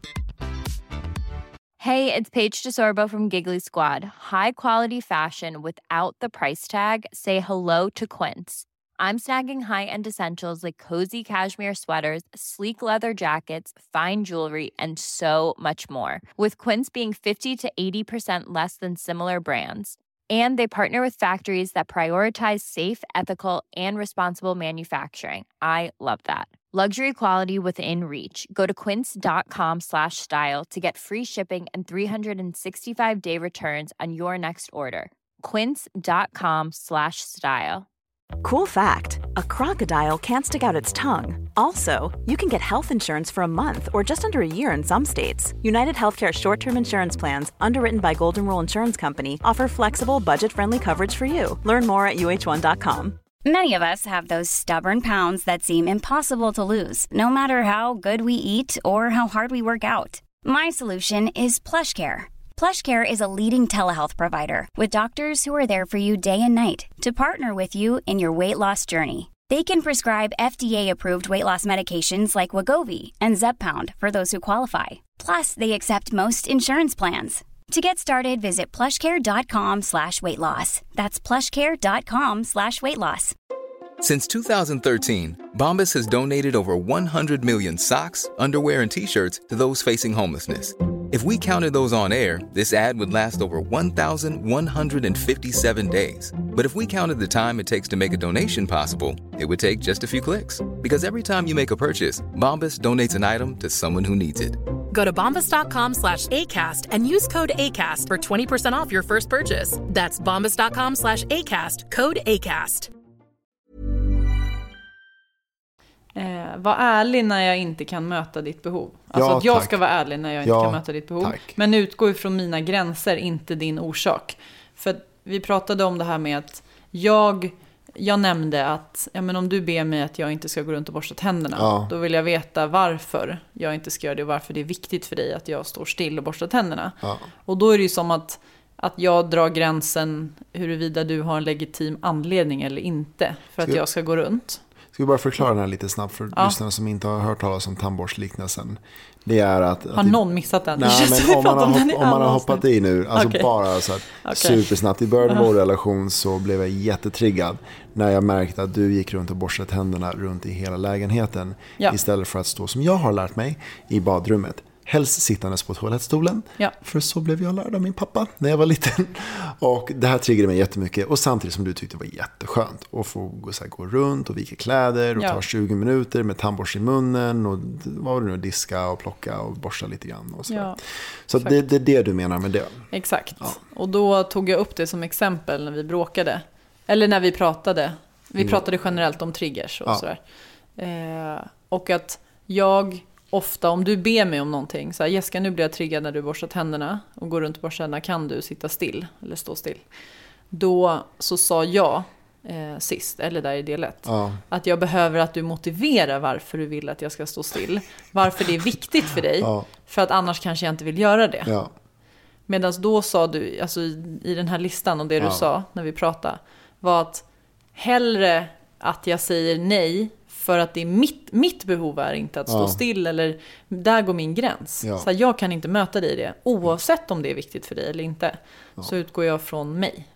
Hey, it's Paige DeSorbo from Giggly Squad. High quality fashion without the price tag. Say hello to Quince. I'm snagging high-end essentials like cozy cashmere sweaters, sleek leather jackets, fine jewelry, and so much more. With Quince being 50 to 80% less than similar brands. And they partner with factories that prioritize safe, ethical, and responsible manufacturing. I love that. Luxury quality within reach. Go to quince.com/style to get free shipping and 365-day returns on your next order. Quince.com/style. Cool fact, a crocodile can't stick out its tongue. Also, you can get health insurance for a month or just under a year in some states. United Healthcare short-term insurance plans, underwritten by Golden Rule Insurance Company, offer flexible, budget-friendly coverage for you. Learn more at UH1.com. Many of us have those stubborn pounds that seem impossible to lose, no matter how good we eat or how hard we work out. My solution is PlushCare. PlushCare is a leading telehealth provider with doctors who are there for you day and night to partner with you in your weight loss journey. They can prescribe FDA-approved weight loss medications like Wegovy and Zepbound for those who qualify. Plus, they accept most insurance plans. To get started, visit plushcare.com/weightloss. That's plushcare.com/weightloss. Since 2013, Bombas has donated over 100 million socks, underwear, and T-shirts to those facing homelessness. If we counted those on air, this ad would last over 1,157 days. But if we counted the time it takes to make a donation possible, it would take just a few clicks. Because every time you make a purchase, Bombas donates an item to someone who needs it. Go to bombas.com/ACAST and use code ACAST for 20% off your first purchase. That's bombas.com/ACAST, code ACAST. Var ärlig när jag inte kan möta ditt behov. Alltså att jag ska vara ärlig när jag inte kan möta ditt behov. Tack. Men utgå ifrån mina gränser, inte din orsak. För vi pratade om det här med att jag nämnde att men om du ber mig att jag inte ska gå runt och borsta tänderna, då vill jag veta varför jag inte ska göra det och varför det är viktigt för dig att jag står still och borstar tänderna. Och då är det ju som att jag drar gränsen huruvida du har en legitim anledning eller inte för att jag ska gå runt. Ska vi bara förklara den här lite snabbt för lyssnarna som inte har hört talas om tandborstliknelsen. Det är att har någon missat den? Nej, men om man har hoppat i nu, alltså bara så att supersnabbt. I början av vår relation så blev jag jättetriggad när jag märkte att du gick runt och borstade tänderna runt i hela lägenheten istället för att stå som jag har lärt mig i badrummet. Helst sittandes på toalettstolen. För så blev jag lärd av min pappa när jag var liten. Och det här triggade mig jättemycket. Och samtidigt som du tyckte det var jätteskönt att få gå runt och vika kläder. Och ta 20 minuter med tandborst i munnen. Och vad var det nu? Diska och plocka och borsta lite grann. Och så det är det du menar med det. Exakt. Och då tog jag upp det som exempel när vi bråkade. Eller när vi pratade. Vi pratade generellt om triggers och sådär. Och att jag... Ofta om du ber mig om någonting, så här, Jessica, nu blir jag triggad när du borstar tänderna och går runt och borstar tänderna, kan du sitta still eller stå still? Då så sa jag sist, eller där i del 1, att jag behöver att du motiverar varför du vill att jag ska stå still. Varför det är viktigt för dig, för att annars kanske jag inte vill göra det. Medan då sa du, alltså i den här listan och det du sa när vi pratade, var att hellre att jag säger nej för att det är mitt behov är inte att stå still eller där går min gräns. Så här, jag kan inte möta dig i det oavsett om det är viktigt för dig eller inte. Så utgår jag från mig.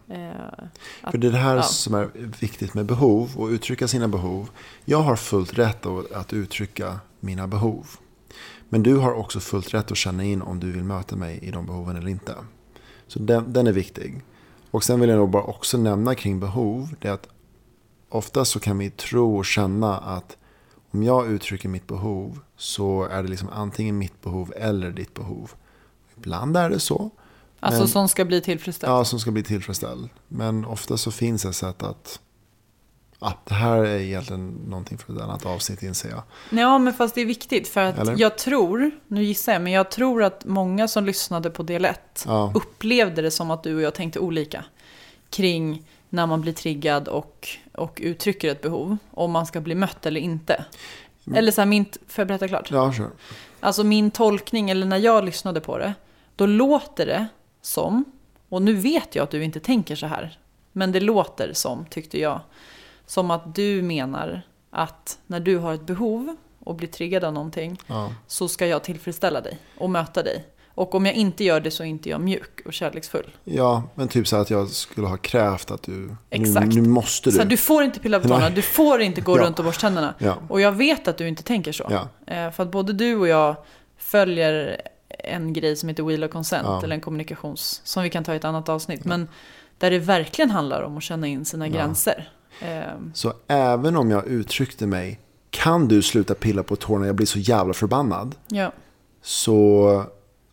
För det är det här som är viktigt med behov och uttrycka sina behov. Jag har fullt rätt att uttrycka mina behov. Men du har också fullt rätt att känna in om du vill möta mig i de behoven eller inte. Så den är viktig. Och sen vill jag nog bara också nämna kring behov. Det är att ofta så kan vi tro och känna att om jag uttrycker mitt behov så är det liksom antingen mitt behov eller ditt behov. Ibland är det så. Alltså som ska bli tillfredsställd. Ja, som ska bli tillfredsställd. Men ofta så finns ett sätt att det här är egentligen någonting för ett annat avsnitt, inser jag. Ja, men fast det är viktigt för att jag tror, nu gissar jag, men jag tror att många som lyssnade på del 1 upplevde det som att du och jag tänkte olika kring när man blir triggad och uttrycker ett behov, om man ska bli mött eller inte. Eller så här, får jag berätta klart? Ja, sure. Alltså min tolkning, eller när jag lyssnade på det, då låter det som, och nu vet jag att du inte tänker så här, men det låter som, tyckte jag, som att du menar att när du har ett behov och blir triggad av någonting, så ska jag tillfredsställa dig och möta dig. Och om jag inte gör det så är inte jag mjuk och kärleksfull. Ja, men typ så att jag skulle ha krävt att du... Nu måste du. Så du får inte pilla på tårna, du får inte gå runt och borsta tänderna. Och jag vet att du inte tänker så. För att både du och jag följer en grej som heter Wheel of Consent, eller en kommunikations, som vi kan ta i ett annat avsnitt. Men där det verkligen handlar om att känna in sina gränser. Så även om jag uttryckte mig, kan du sluta pilla på tårna, jag blir så jävla förbannad. Så...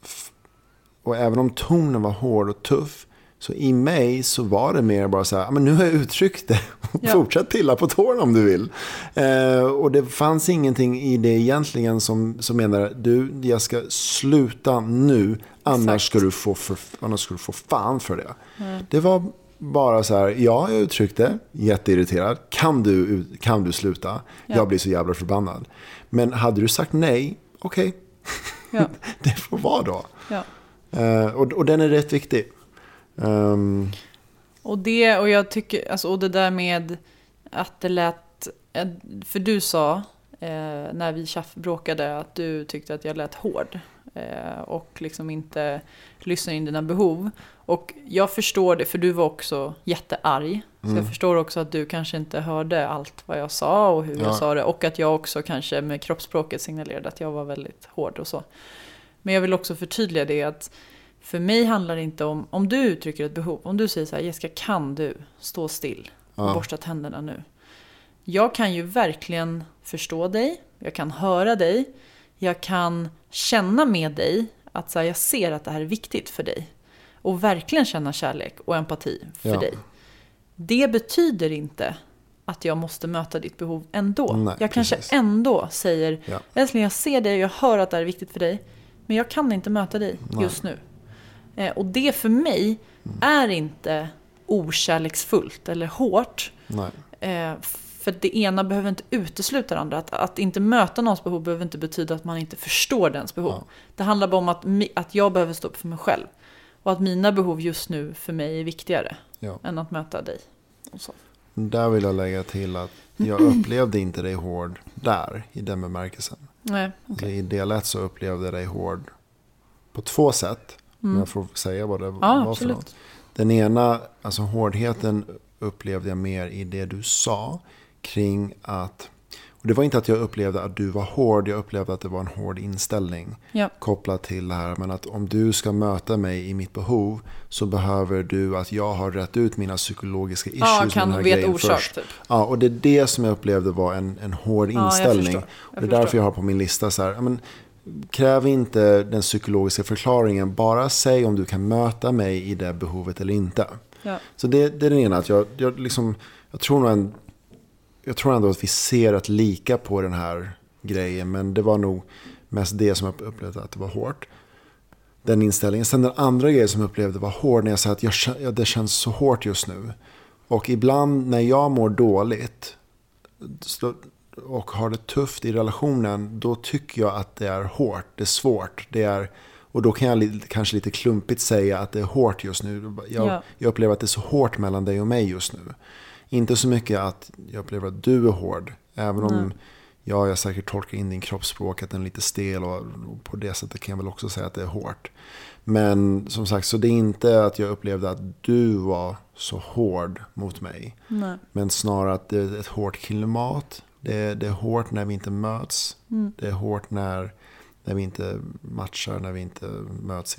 Och även om tonen var hård och tuff, så i mig så var det mer bara så här, men nu har jag uttryckt det. Fortsätt pilla på tårna om du vill. Och det fanns ingenting i det egentligen som menar, jag ska sluta nu, annars ska du få fan för det. Det var bara så här, jag uttryckte, jätteirriterad. Kan du sluta? Jag blir så jävla förbannad. Men hade du sagt nej, okej. Det får vara då. Och den är rätt viktig. Och jag tycker, alltså, och det där med att det lät, för du sa när vi bråkade att du tyckte att jag lät hård. och liksom inte lyssnar in dina behov. Och jag förstår det, för du var också jättearg. Så jag förstår också att du kanske inte hörde allt vad jag sa och hur jag sa det. Och att jag också kanske med kroppsspråket signalerade att jag var väldigt hård och så. Men jag vill också förtydliga det att för mig handlar det inte om du uttrycker ett behov. Om du säger så här, Jessica, kan du stå still och borsta tänderna nu? Jag kan ju verkligen förstå dig. Jag kan höra dig. Jag kan känna med dig att så här, jag ser att det här är viktigt för dig. Och verkligen känna kärlek och empati för dig. Det betyder inte att jag måste möta ditt behov ändå. Nej, jag kanske ändå säger, älskling, jag ser dig och jag hör att det här är viktigt för dig. Men jag kan inte möta dig just nu. Och det för mig är inte okärleksfullt eller hårt. Nej. För det ena behöver inte utesluta det andra. Att inte möta någons behov behöver inte betyda att man inte förstår dens behov. Ja. Det handlar bara om att jag behöver stå upp för mig själv. Och att mina behov just nu för mig är viktigare än att möta dig. Och så. Där vill jag lägga till att jag upplevde inte dig hård där i den bemärkelsen. Nej, okay. I del 1 så upplevde jag dig hård på 2 sätt. Om jag får säga vad det var absolut. för något. Den ena, alltså hårdheten upplevde jag mer i det du sa kring att, och det var inte att jag upplevde att du var hård, jag upplevde att det var en hård inställning kopplat till det här, men att om du ska möta mig i mitt behov så behöver du att jag har rätt ut mina psykologiska issues med den här grejen först. Typ. Ja, och det är det som jag upplevde var en hård inställning. Jag förstår. Det är därför jag har på min lista så här, men kräv inte den psykologiska förklaringen, bara säg om du kan möta mig i det behovet eller inte. Ja. Så det är den ena, att jag tror ändå att vi ser att lika på den här grejen, men det var nog mest det som jag upplevde att det var hårt. Den inställningen. Sen den andra grejen som jag upplevde var hård när jag sa att det känns så hårt just nu. Och ibland när jag mår dåligt och har det tufft i relationen, då tycker jag att det är hårt, det är svårt, och då kan jag kanske lite klumpigt säga att det är hårt just nu. Jag upplever att det är så hårt mellan dig och mig just nu. Inte så mycket att jag upplever att du är hård, även om jag säkert tolkar in din kroppsspråk att den är lite stel, och på det sättet kan jag väl också säga att det är hårt. Men som sagt, så det är inte att jag upplevde att du var så hård mot mig. Nej. Men snarare att det är ett hårt klimat. Det är hårt när vi inte möts. Det är hårt när vi inte matchar, när vi inte möts.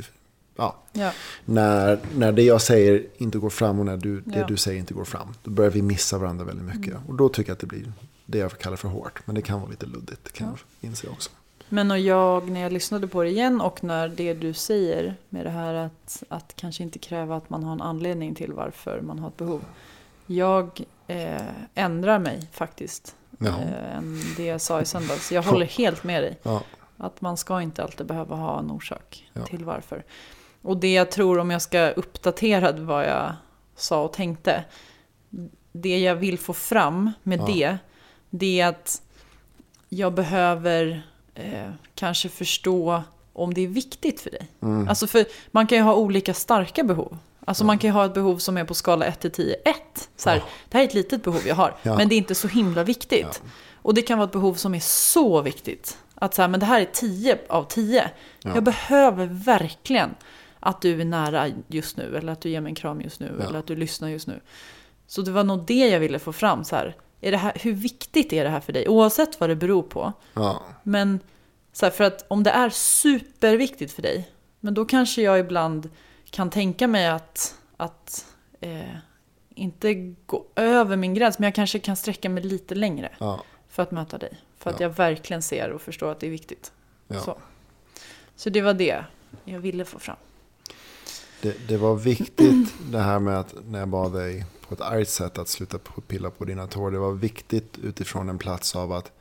När det jag säger inte går fram och när det du säger inte går fram. Då börjar vi missa varandra väldigt mycket. Och då tycker jag att det blir det jag kallar för hårt. Men det kan vara lite luddigt, det kan jag inse också. Men när jag lyssnade på det igen, och när det du säger med det här att kanske inte kräva att man har en anledning till varför man har ett behov. Jag ändrar mig faktiskt än det jag sa i söndags. Jag håller helt med dig. Ja. Att man ska inte alltid behöva ha en orsak till varför. Och det jag tror, om jag ska uppdatera vad jag sa och tänkte, det jag vill få fram med det är att jag behöver kanske förstå om det är viktigt för dig. Alltså för man kan ju ha olika starka behov. Alltså man kan ju ha ett behov som är på skala 1 till 10. 1, så här, det här är ett litet behov jag har, men det är inte så himla viktigt. Och det kan vara ett behov som är så viktigt. Att så här, men det här är 10 av 10. Jag behöver verkligen att du är nära just nu, eller att du ger mig en kram just nu, eller att du lyssnar just nu. Så det var nog det jag ville få fram. Så här, hur viktigt är det här för dig? Oavsett vad det beror på. Ja. Men så här, för att om det är superviktigt för dig, men då kanske jag ibland kan tänka mig att inte gå över min gräns, men jag kanske kan sträcka mig lite längre för att möta dig. För att jag verkligen ser och förstår att det är viktigt. Ja. Så det var det jag ville få fram. Det var viktigt det här med att när jag bad dig på ett argt sätt att sluta pilla på dina tår. Det var viktigt utifrån en plats av att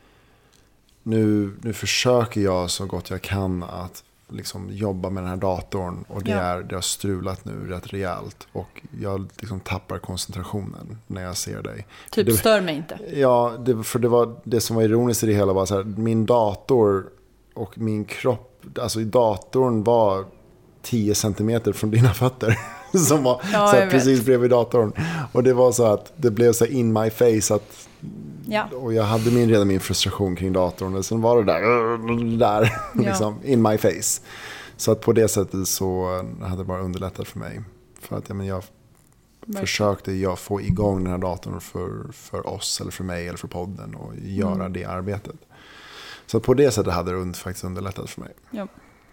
nu försöker jag så gott jag kan att liksom jobba med den här datorn. Och det har strulat nu rätt rejält. Och jag liksom tappar koncentrationen när jag ser dig. Typ stör mig inte. Ja, för det var det som var ironiskt i det hela var så här, min dator och min kropp, alltså i datorn var 10 centimeter från dina fötter. som var så här, precis bredvid datorn. Och det var så att det blev så in my face att och jag hade redan min frustration kring datorn och sen var det där liksom, in my face. Så att på det sättet så hade det bara underlättat för mig. För att jag försökte få igång den här datorn för oss eller för mig eller för podden och göra det arbetet. Så på det sättet hade det faktiskt underlättat för mig. Ja.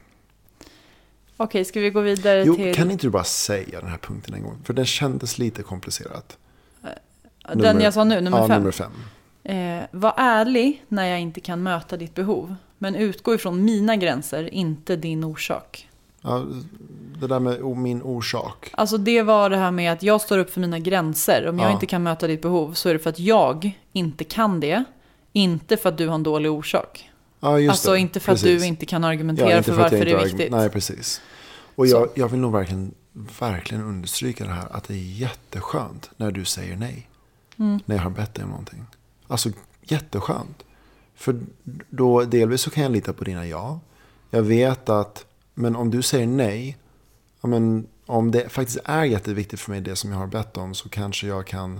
Okej, ska vi gå vidare till... Kan inte du bara säga den här punkten en gång? För den kändes lite komplicerat. Den jag sa nu, nummer 5. Nummer 5. Var ärlig när jag inte kan möta ditt behov. Men utgå ifrån mina gränser, inte din orsak. Ja, det där med min orsak. Alltså det var det här med att jag står upp för mina gränser. Om jag inte kan möta ditt behov så är det för att jag inte kan det. Inte för att du har en dålig orsak. Ja, just alltså det. inte för att du inte kan argumentera för varför det är viktigt. Nej, precis. Och jag vill nog verkligen understryka det här. Att det är jätteskönt när du säger nej. När jag har bett dig om någonting. Alltså jätteskönt. För då delvis så kan jag lita på dina ja. Jag vet att, men om du säger nej, men om det faktiskt är jätteviktigt för mig det som jag har bett om, så kanske jag kan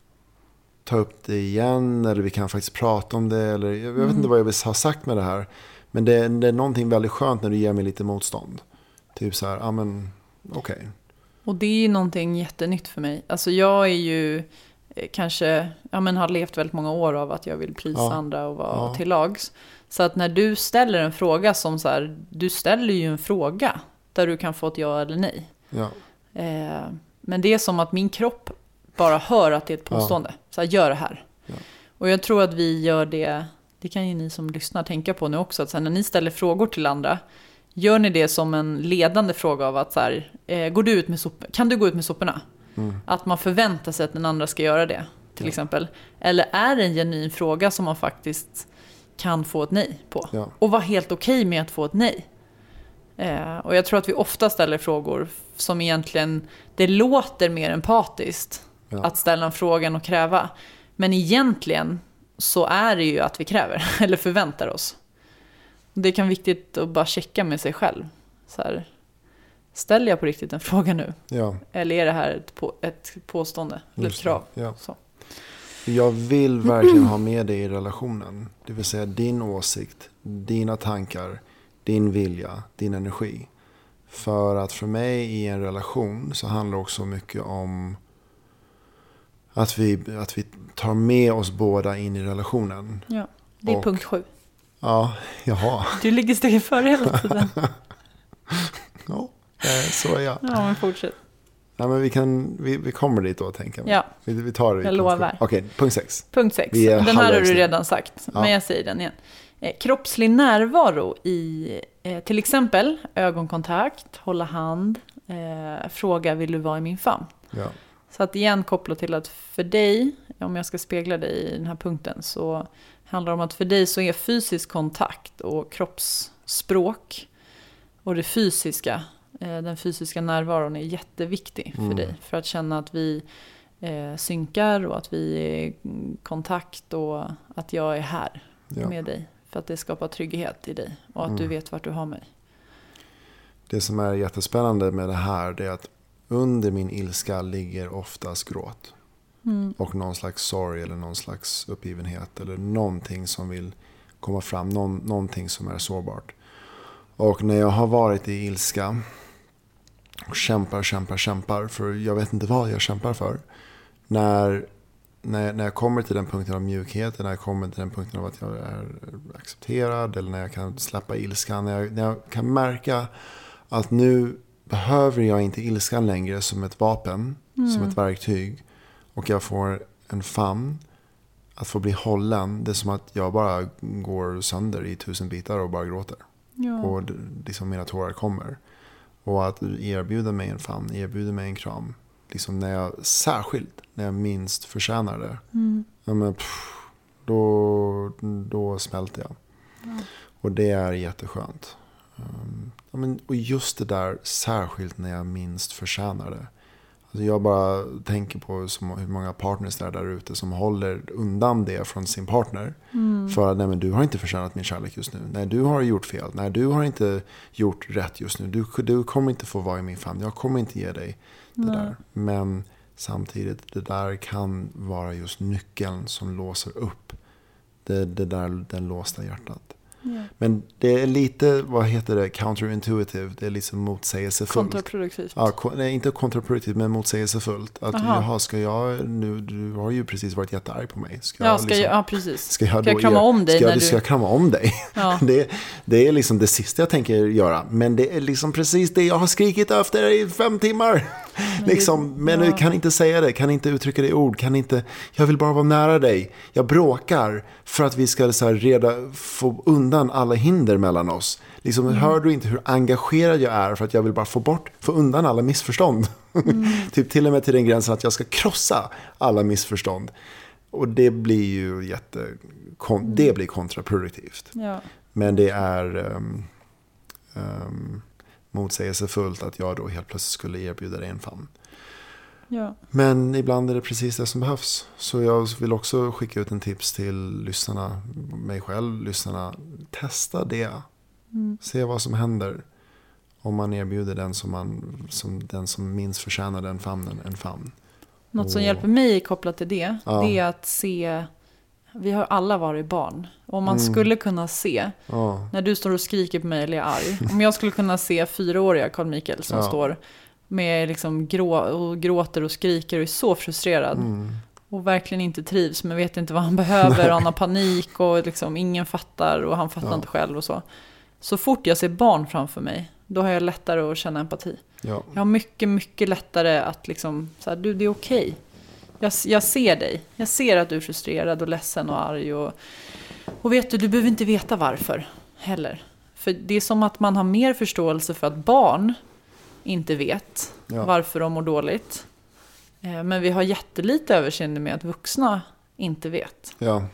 ta upp det igen, eller vi kan faktiskt prata om det, eller jag vet inte vad jag vill ha sagt med det här, men det är någonting väldigt skönt när du ger mig lite motstånd. Typ så här, men okej. Och det är ju någonting jättenytt för mig. Alltså jag är ju kanske, har levt väldigt många år av att jag vill prisa andra och vara till lags. Så att när du ställer en fråga som så här, du ställer ju en fråga där du kan få ett ja eller nej. Ja. Men det är som att min kropp bara hör att det är ett påstående. Så här, gör det här. Ja. Och jag tror att vi gör det kan ju ni som lyssnar tänka på nu också, att så här, när ni ställer frågor till andra, gör ni det som en ledande fråga av att så här, kan du gå ut med soporna? Att man förväntar sig att den andra ska göra det, till exempel. Eller är det en genuin fråga som man faktiskt kan få ett nej på? Ja. Och vara helt okej med att få ett nej. Och jag tror att vi ofta ställer frågor som egentligen, det låter mer empatiskt att ställa en fråga och kräva. Men egentligen så är det ju att vi kräver eller förväntar oss. Det kan vara viktigt att bara checka med sig själv. Så här, ställer jag på riktigt en fråga nu? Ja. Eller är det här ett påstående eller ett krav? Ja. Så. Jag vill verkligen ha med dig i relationen. Det vill säga din åsikt, dina tankar, din vilja, din energi. För att för mig i en relation så handlar det också mycket om att vi tar med oss båda in i relationen. Ja, det är punkt 7. Ja, jaha. Du ligger steget före hela tiden. Ja, så är jag. Ja, men fortsätt. Ja, men vi kommer dit då, tänker jag. Ja. Vi tar det. Jag lovar. Okej, punkt 6. Punkt 6. Den här har du redan sagt, men jag säger den igen. Kroppslig närvaro i till exempel ögonkontakt, hålla hand, fråga vill du vara i min famn. Ja. Så att igen koppla till att för dig, om jag ska spegla dig i den här punkten, så handlar det om att för dig så är fysisk kontakt och kroppsspråk och det fysiska, den fysiska närvaron är jätteviktig för dig. För att känna att vi synkar och att vi är i kontakt och att jag är här med dig. För att det skapar trygghet i dig och att du vet vart du har mig. Det som är jättespännande med det här är att under min ilska ligger oftast gråt. Och någon slags sorg eller någon slags uppgivenhet eller någonting som vill komma fram. Någonting som är sårbart. Och när jag har varit i ilska och kämpar för jag vet inte vad jag kämpar för. När jag kommer till den punkten av mjukhet, när jag kommer till den punkten av att jag är accepterad eller när jag kan släppa ilskan, när jag kan märka att nu behöver jag inte ilskan längre som ett vapen, som ett verktyg, och jag får en famn att få bli hållen. Det är som att jag bara går sönder i 1000 bitar och bara gråter. Ja. Och liksom mina tårar kommer. Och att erbjuda mig en famn, erbjuda mig en kram. Liksom särskilt när jag minst förtjänar det. Ja, men, då smälter jag. Ja. Och det är jätteskönt. Och just det där, särskilt när jag minst förtjänar det. Alltså jag bara tänker på hur många partners där ute som håller undan det från sin partner. För att nej, men du har inte förtjänat min kärlek just nu. Nej, du har gjort fel. Nej, du har inte gjort rätt just nu. Du kommer inte få vara i min famn. Jag kommer inte ge dig det där. Men samtidigt, det där kan vara just nyckeln som låser upp den låsta hjärtat. Yeah. Men det är lite, vad heter det, counterintuitive. Det är liksom motsägelsefullt. Kontraproduktivt. Ja, nej, inte kontraproduktivt, men motsägelsefullt. Att jaha, ska jag nu, du har ju precis varit jättearg på mig. Precis. Ska jag krama om dig? Ska jag krama om dig? Ja. Det är liksom det sista jag tänker göra. Men det är liksom precis det jag har skrikit efter i 5 timmar. Men du kan inte säga det, kan inte uttrycka det i ord, jag vill bara vara nära dig. Jag bråkar för att vi ska så här få undan alla hinder mellan oss. Hör du inte hur engagerad jag är för att jag vill bara få undan alla missförstånd. Typ till och med till den gränsen att jag ska krossa alla missförstånd. Och det blir ju det blir kontraproduktivt. Ja. Men det är motsägelsefullt att jag då helt plötsligt skulle erbjuda dig en famn. Ja. Men ibland är det precis det som behövs. Så jag vill också skicka ut en tips till lyssnarna, mig själv, lyssnarna. Testa det. Se vad som händer om man erbjuder den som minst förtjänar den famnen en famn. Något som hjälper mig kopplat till det är att se. Vi har alla varit barn. Om man skulle kunna se när du står och skriker på mig eller är arg. Om jag skulle kunna se 4-åriga Carl Michael som står med liksom gråter och skriker och är så frustrerad. Och verkligen inte trivs, men vet inte vad han behöver. Och han har panik och liksom ingen fattar och han fattar inte själv och så. Så fort jag ser barn framför mig, då har jag lättare att känna empati. Ja. Jag har mycket, mycket lättare att liksom, så här, det är okej. Jag ser dig. Jag ser att du är frustrerad och ledsen och arg. Och vet du behöver inte veta varför heller. För det är som att man har mer förståelse för att barn inte vet varför de mår dåligt. Men vi har jättelite överseende med att vuxna inte vet. Ja.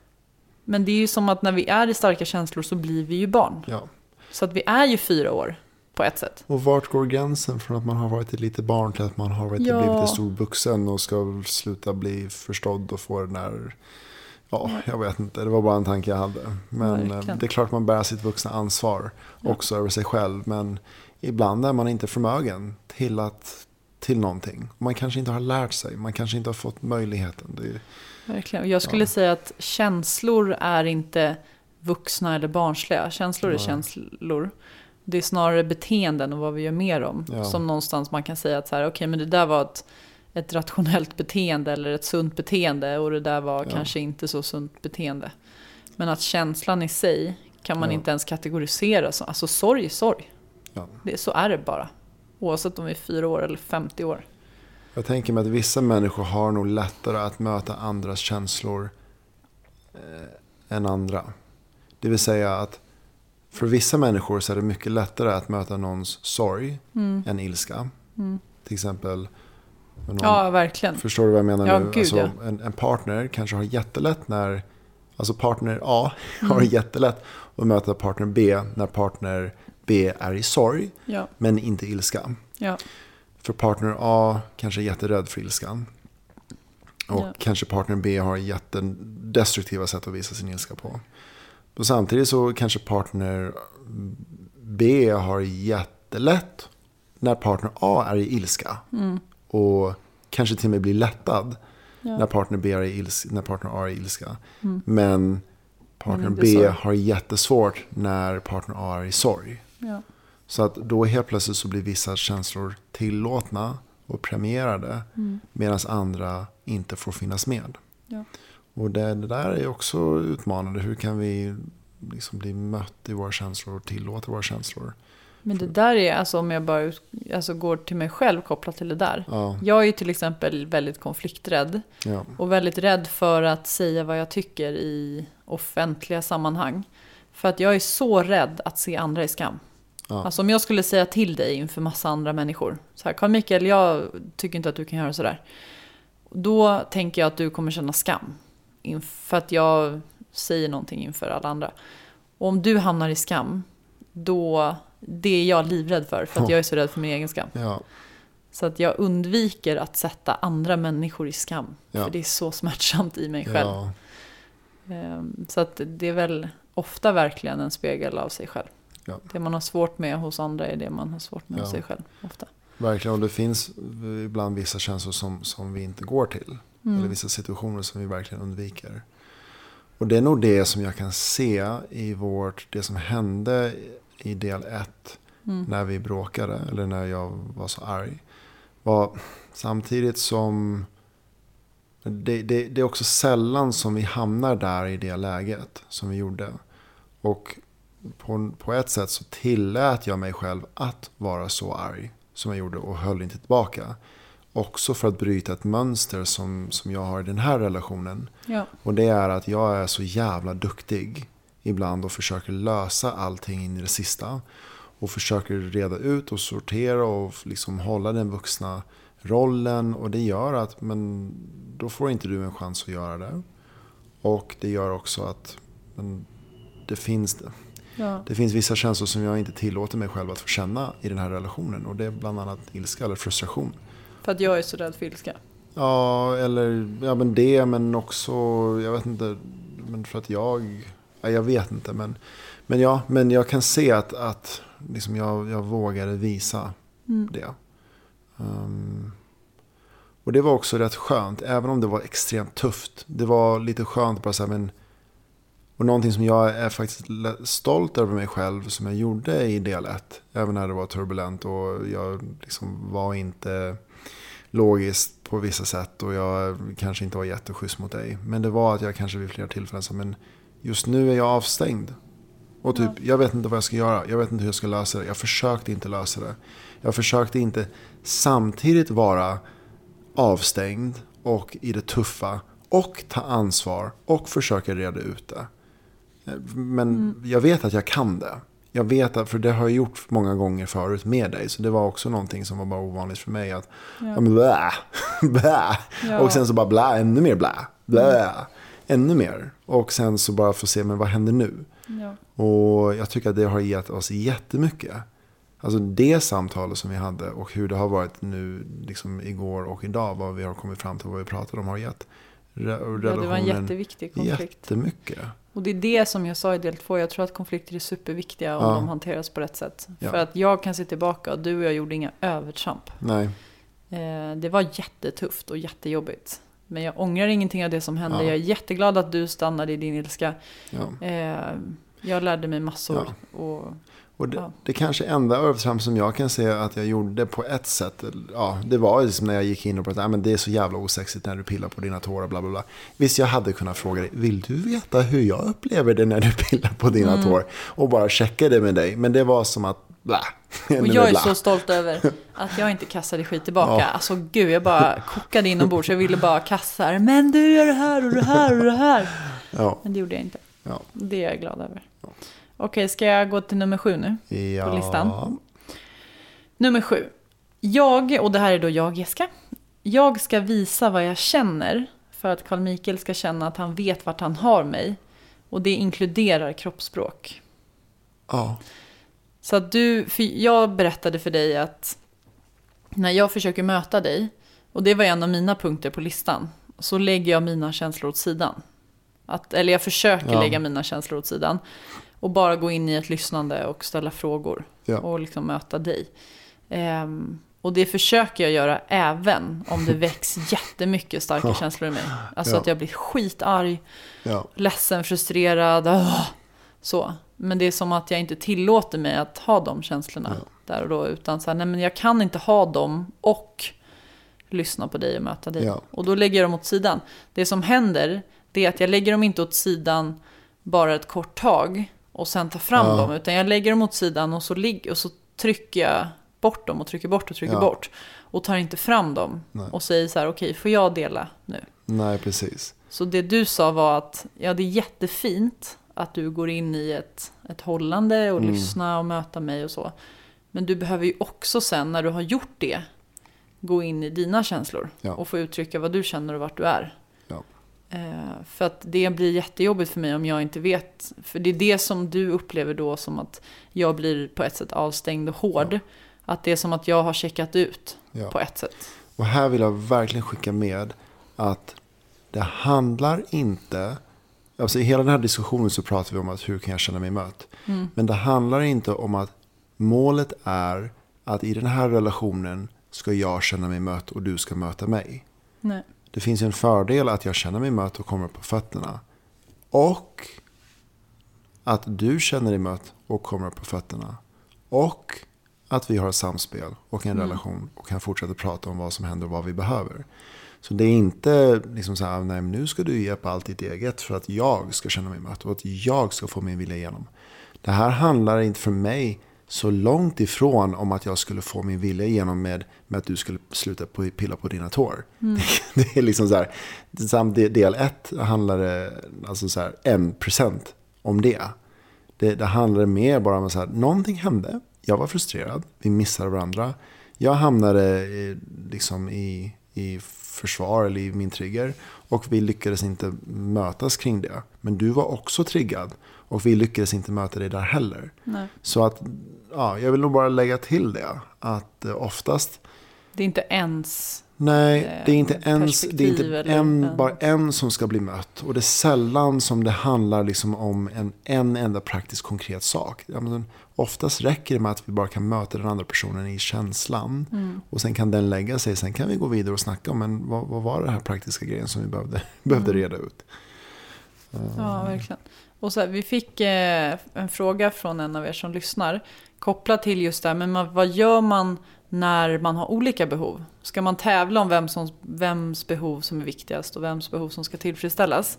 Men det är ju som att när vi är i starka känslor så blir vi ju barn. Ja. Så att vi är ju 4 år. På ett sätt. Och vart går gränsen från att man har varit ett litet barn till att man har blivit en stor vuxen och ska sluta bli förstådd och få den där... Ja, jag vet inte. Det var bara en tanke jag hade. Men det är klart man bär sitt vuxna ansvar också över sig själv. Men ibland är man inte förmögen till någonting. Man kanske inte har lärt sig. Man kanske inte har fått möjligheten. Verkligen. Jag skulle säga att känslor är inte vuxna eller barnsliga. Känslor är känslor. Det är snarare beteenden och vad vi gör mer om. Ja. Som någonstans man kan säga att så här, okej, men det där var ett rationellt beteende eller ett sunt beteende. Och det där var kanske inte så sunt beteende. Men att känslan i sig kan man inte ens kategorisera. Alltså sorg. Ja. Så är det bara. Oavsett om vi är 4 år eller 50 år. Jag tänker mig att vissa människor har nog lättare att möta andras känslor än andra. Det vill säga att för vissa människor så är det mycket lättare att möta någons sorg än ilska. Till exempel. Verkligen. Förstår du vad jag menar nu? Gud, alltså, en partner kanske har jättelätt när... Alltså partner A har jättelätt att möta partner B när partner B är i sorg. Ja. Men inte ilska. Ja. För partner A kanske är jätterädd för ilskan. Och kanske partner B har jättedestruktiva sätt att visa sin ilska på. Och samtidigt så kanske partner B har jättelätt när partner A är i ilska. Och kanske till och med blir lättad när partner B är när partner A är i ilska. Men partner B har jättesvårt när partner A är i sorg. Ja. Så att då helt plötsligt så blir vissa känslor tillåtna och premierade medan andra inte får finnas med. Ja. Och det där är också utmanande. Hur kan vi liksom bli mött i våra känslor och tillåta våra känslor? Men det där är, alltså om jag bara går till mig själv kopplat till det där. Ja. Jag är ju till exempel väldigt konflikträdd. Ja. Och väldigt rädd för att säga vad jag tycker i offentliga sammanhang. För att jag är så rädd att se andra i skam. Ja. Alltså om jag skulle säga till dig inför massa andra människor. Så här, Carl Michael, jag tycker inte att du kan göra sådär. Då tänker jag att du kommer känna skam. För att jag säger någonting inför alla andra. Och om du hamnar i skam, då det är jag livrädd för att jag är så rädd för min egen skam. Ja. Så att jag undviker att sätta andra människor i skam. Ja. För det är så smärtsamt i mig själv. Ja. Så att det är väl ofta verkligen en spegel av sig själv. Ja. Det man har svårt med hos andra är det man har svårt med hos sig själv. Ofta. Verkligen, och det finns ibland vissa känslor som vi inte går till. Eller vissa situationer som vi verkligen undviker. Och det är nog det som jag kan se i det som hände i del 1. När vi bråkade, eller när jag var så arg. Var samtidigt som det är också sällan som vi hamnar där i det läget som vi gjorde. Och på ett sätt så tillät jag mig själv att vara så arg som jag gjorde och höll inte tillbaka. Också för att bryta ett mönster som jag har i den här relationen. Ja. Och det är att jag är så jävla duktig ibland och försöker lösa allting in i det sista. Och försöker reda ut och sortera och liksom hålla den vuxna rollen. Och det gör att men då får inte du en chans att göra det. Och det gör också att det finns vissa känslor som jag inte tillåter mig själv att få känna i den här relationen. Och det är bland annat ilska eller frustration. För att jag är så rädd för ilska? Ja, men också, jag vet inte, men för att jag vet inte, men jag kan se att liksom jag vågade visa det. Och det var också rätt skönt, även om det var extremt tufft. Det var lite skönt bara så här, och någonting som jag är faktiskt stolt över mig själv som jag gjorde i del 1, även när det var turbulent och jag liksom var inte logiskt på vissa sätt och jag kanske inte var jätteschysst mot dig. Men det var att jag kanske vid flera tillfällen sa, men just nu är jag avstängd. Och typ, jag vet inte vad jag ska göra. Jag vet inte hur jag ska lösa det. Jag försökte inte lösa det. Jag försökte inte samtidigt vara avstängd och i det tuffa och ta ansvar och försöka reda ut det. Men jag vet att jag kan det. Jag vet att, för det har jag gjort många gånger förut med dig. Så det var också någonting som var bara ovanligt för mig. Att, blä. Och sen så bara blä, ännu mer blä. Ännu mer. Och sen så bara få se, men vad händer nu? Ja. Och jag tycker att det har gett oss jättemycket. Alltså det samtalet som vi hade och hur det har varit nu liksom igår och idag. Vad vi har kommit fram till, vad vi pratade om har gett relationen det var en jätteviktig konflikt. Jättemycket. Och det är det som jag sa i del 2. Jag tror att konflikter är superviktiga om de hanteras på rätt sätt. Ja. För att jag kan se tillbaka och du och jag gjorde inga övertramp. Nej. Det var jättetufft och jättejobbigt. Men jag ångrar ingenting av det som hände. Ja. Jag är jätteglad att du stannade i din ilska. Ja. Jag lärde mig massor. Ja. Och det kanske enda övertramp som jag kan se att jag gjorde på ett sätt. Ja, det var liksom när jag gick in och pratade. Men det är så jävla osexigt när du pillar på dina tår och bla bla bla. Visst, jag hade kunnat fråga dig. Vill du veta hur jag upplever det när du pillar på dina tår? Och bara checka det med dig. Men det var som att bla. Och jag är så stolt över att jag inte kastade skit tillbaka. Ja. Alltså gud, jag bara kokade inombords. Jag ville bara kasta. Men du gör det här och det här och det här. Ja. Men det gjorde jag inte. Ja. Det är jag glad över. Ja. Okej, ska jag gå till nummer 7 nu? På listan. Nummer 7. Och det här är då jag, Jessica. Jag ska visa vad jag känner för att Carl Mikael ska känna att han vet vart han har mig. Och det inkluderar kroppsspråk. Ja. Så att jag berättade för dig att när jag försöker möta dig, och det var en av mina punkter på listan, så lägger jag mina känslor åt sidan. Eller jag försöker lägga mina känslor åt sidan. Och bara gå in i ett lyssnande och ställa frågor. Ja. Och liksom möta dig. Och det försöker jag göra även om det väcks jättemycket starka känslor i mig. Alltså att jag blir skitarg, ledsen, frustrerad. Så. Men det är som att jag inte tillåter mig att ha de känslorna där och då. Utan så här, nej men jag kan inte ha dem och lyssna på dig och möta dig. Ja. Och då lägger jag dem åt sidan. Det som händer, det är att jag lägger dem inte åt sidan bara ett kort tag och sen tar fram dem, utan jag lägger dem åt sidan och så trycker jag bort dem och trycker bort och tar inte fram dem. Nej. Och säger så här, okej, får jag dela nu? Nej, precis. Så det du sa var att det är jättefint att du går in i ett hållande och lyssna och möta mig och så. Men du behöver ju också sen när du har gjort det gå in i dina känslor och få uttrycka vad du känner och vart du är. För att det blir jättejobbigt för mig om jag inte vet. För det är det som du upplever då som att jag blir på ett sätt avstängd och hård. Att det är som att jag har checkat ut. på ett sätt. Och här vill jag verkligen skicka med att det handlar inte, alltså i hela den här diskussionen så pratar vi om att hur kan jag känna mig mött. Men det handlar inte om att målet är att i den här relationen ska jag känna mig mött och du ska möta mig. Nej. Det finns en fördel att jag känner mig mött och kommer på fötterna. Och att du känner dig mött och kommer på fötterna. Och att vi har ett samspel och en relation och kan fortsätta prata om vad som händer och vad vi behöver. Så det är inte liksom så här, nej, nu ska du ge på allt ditt eget för att jag ska känna mig mött och att jag ska få min vilja igenom. Det här handlar inte för mig så långt ifrån om att jag skulle få min vilja igenom med att du skulle sluta pilla på dina tår. Det är liksom så här, del 1 handlar det alltså så här 1% om det. Det handlar mer bara om så här, någonting hände, jag var frustrerad, vi missade varandra. Jag hamnade liksom i försvar eller i min trigger och vi lyckades inte mötas kring det. Men du var också triggad och vi lyckades inte möta dig där heller. Nej. Så att, ja, jag vill nog bara lägga till det. Att oftast... Det är inte ens... Nej, det är inte ens... Det är inte bara en som ska bli mött. Och det är sällan som det handlar liksom om en enda praktisk konkret sak. Oftast räcker det med att vi bara kan möta den andra personen i känslan. Och sen kan den lägga sig. Sen kan vi gå vidare och snacka om men vad var det här praktiska grejen som vi behövde reda ut. Ja, verkligen. Och så här, vi fick en fråga från en av er som lyssnar kopplat till just det här, men vad gör man när man har olika behov? Ska man tävla om vems behov som är viktigast och vems behov som ska tillfredsställas?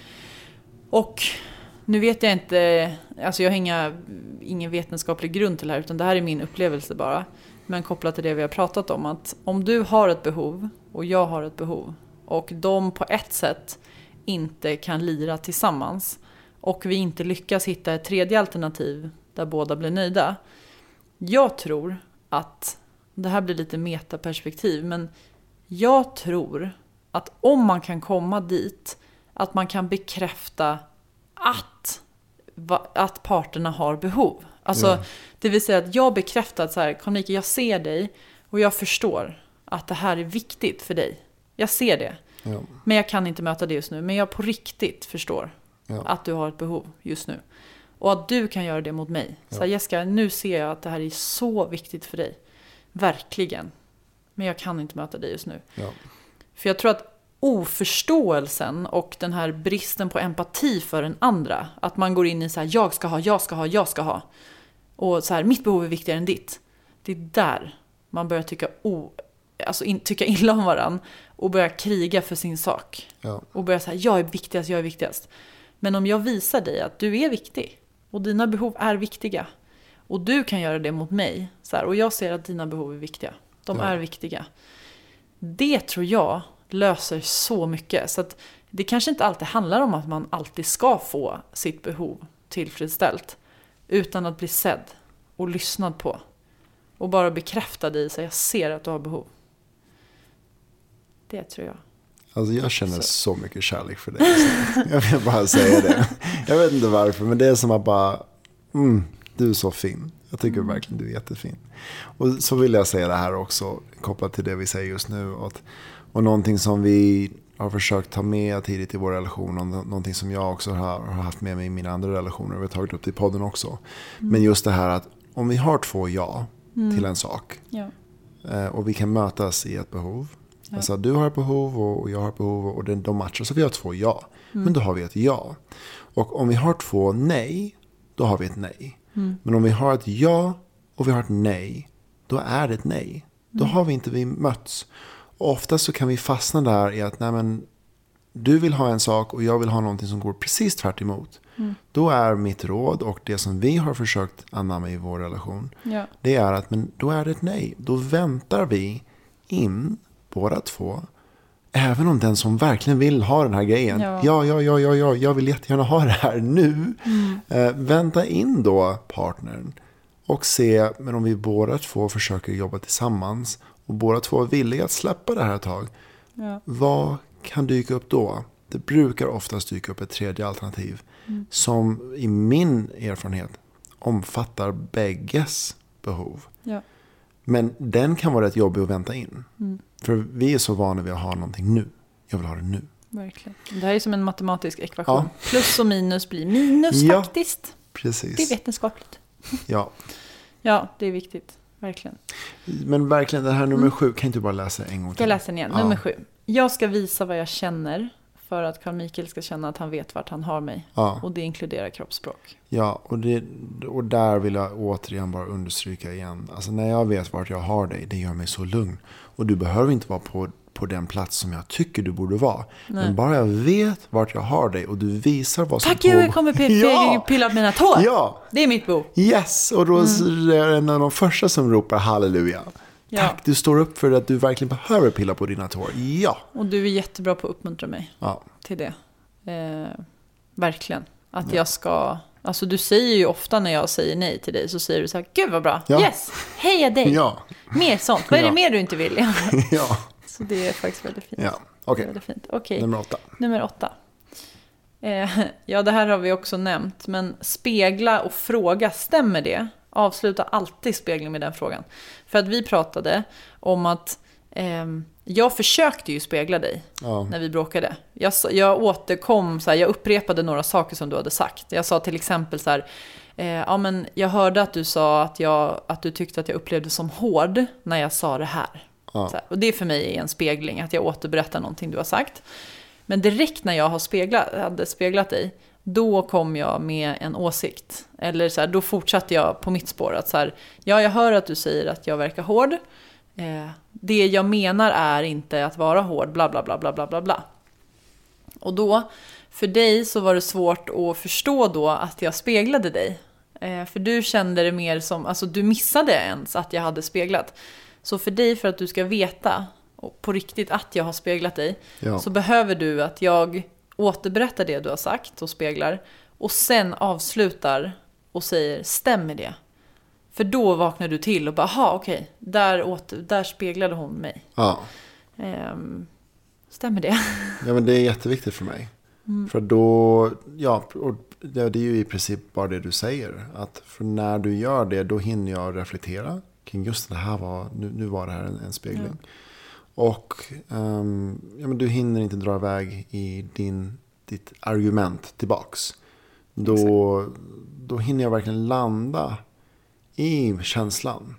Och nu vet jag inte, alltså jag har ingen vetenskaplig grund till det här, utan det här är min upplevelse bara. Men kopplat till det vi har pratat om, att om du har ett behov och jag har ett behov och de på ett sätt inte kan lira tillsammans och vi inte lyckas hitta ett tredje alternativ där båda blir nöjda. Jag tror att, det här blir lite metaperspektiv, men jag tror att om man kan komma dit att man kan bekräfta att parterna har behov. Alltså, det vill säga att jag bekräftar att så här, Karl-Mikael, jag ser dig och jag förstår att det här är viktigt för dig. Jag ser det. Ja. Men jag kan inte möta det just nu. Men jag på riktigt förstår att du har ett behov just nu. Och att du kan göra det mot mig. Så här, Jessica, nu ser jag att det här är så viktigt för dig. Verkligen. Men jag kan inte möta dig just nu. Ja. För jag tror att oförståelsen och den här bristen på empati för den andra. Att man går in i så här, jag ska ha. Och så här, mitt behov är viktigare än ditt. Det är där man börjar tycka illa om varann. Och börja kriga för sin sak. Ja. Och börja säga, jag är viktigast. Men om jag visar dig att du är viktig. Och dina behov är viktiga. Och du kan göra det mot mig. Så här, och jag ser att dina behov är viktiga. De är viktiga. Det tror jag löser så mycket. Så att det kanske inte alltid handlar om att man alltid ska få sitt behov tillfredsställt. Utan att bli sedd och lyssnad på. Och bara bekräfta dig så jag ser att du har behov. Det tror jag. Alltså jag känner så mycket kärlek för dig. Jag vill bara säga det. Jag vet inte varför, men det är som att bara... du är så fin. Jag tycker verkligen du är jättefin. Och så vill jag säga det här också, kopplat till det vi säger just nu. Och någonting som vi har försökt ta med tidigt i vår relation. Och någonting som jag också har haft med mig i mina andra relationer. Vi har tagit upp det i podden också. Men just det här att om vi har 2 ja till en sak. Ja. Och vi kan mötas i ett behov. Ja. Alltså du har ett behov och jag har ett behov och de matchar, så vi har 2 ja. Men då har vi ett ja. Och om vi har 2 nej, då har vi ett nej. Men om vi har ett ja och vi har ett nej, då är det ett nej. Då har vi inte mötts. Och ofta så kan vi fastna där i att nej, men du vill ha en sak och jag vill ha någonting som går precis tvärt emot. Då är mitt råd och det som vi har försökt anamma i vår relation, det är att men då är det ett nej. Då väntar vi in båda 2. Även om den som verkligen vill ha den här grejen. Ja, jag vill jättegärna ha det här nu. Vänta in då partnern. Och se, men om vi båda 2 försöker jobba tillsammans. Och båda 2 är villiga att släppa det här ett tag. Vad kan dyka upp då? Det brukar oftast dyka upp ett tredje alternativ. Som i min erfarenhet omfattar bägges behov. Men den kan vara rätt jobbig att vänta in. För vi är så vana vid att ha någonting nu. Jag vill ha det nu. Verkligen. Det här är som en matematisk ekvation. Ja. Plus och minus blir minus faktiskt. Precis. Det är vetenskapligt. Ja. Ja, det är viktigt. Verkligen. Men verkligen, det här nummer 7, kan inte bara läsa en gång till? Jag läser den igen. Nummer 7. Jag ska visa vad jag känner för att Carl Michael ska känna att han vet vart han har mig. Ja. Och det inkluderar kroppsspråk. Ja, och där vill jag återigen bara understryka igen. Alltså när jag vet vart jag har dig, det gör mig så lugn. Och du behöver inte vara på den plats som jag tycker du borde vara. Nej. Men bara jag vet vart jag har dig och du visar vad som pågår. Tack, jag kommer pilla upp mina tår. Ja. Det är mitt bo. Yes, och då är det en av de första som ropar halleluja. Ja. Tack, du står upp för att du verkligen behöver pilla på dina tår. Ja. Och du är jättebra på att uppmuntra mig till det. Verkligen. Att jag ska... Alltså du säger ju ofta när jag säger nej till dig så säger du så här, gud vad bra. Ja. Yes, heja dig. Ja. Mer sånt. Vad är det mer du inte vill? Ja. Så det är faktiskt väldigt fint. Ja, okej. Okay. Nummer 8. Ja, det här har vi också nämnt. Men spegla och fråga, stämmer det? Avsluta alltid spegling med den frågan. För att vi pratade om att jag försökte ju spegla dig när vi bråkade. Jag återkom, så här, jag upprepade några saker som du hade sagt. Jag sa till exempel så här, ja men jag hörde att du sa att du tyckte att jag upplevde som hård när jag sa det här. Ja. Så här. Och det för mig är en spegling, att jag återberättar någonting du har sagt. Men direkt när jag hade speglat dig, då kom jag med en åsikt. Eller så här, då fortsatte jag på mitt spår. Att så här, ja, jag hör att du säger att jag verkar hård. Det jag menar är inte att vara hård, bla bla bla bla bla bla bla. Och då, för dig så var det svårt att förstå då att jag speglade dig. För du kände det mer som, alltså du missade ens att jag hade speglat. Så för dig, för att du ska veta på riktigt att jag har speglat dig, så behöver du att jag återberättar det du har sagt och speglar. Och sen avslutar och säger, stämmer det? För då vaknar du till och bara, aha, okej, där speglade hon mig. Ja. Stämmer det? Ja, men det är jätteviktigt för mig. För då, och det är ju i princip bara det du säger. Att för när du gör det, då hinner jag reflektera kring just det här nu var det här en spegling. Ja. Och men du hinner inte dra iväg i ditt argument tillbaks. Då hinner jag verkligen landa i känslan.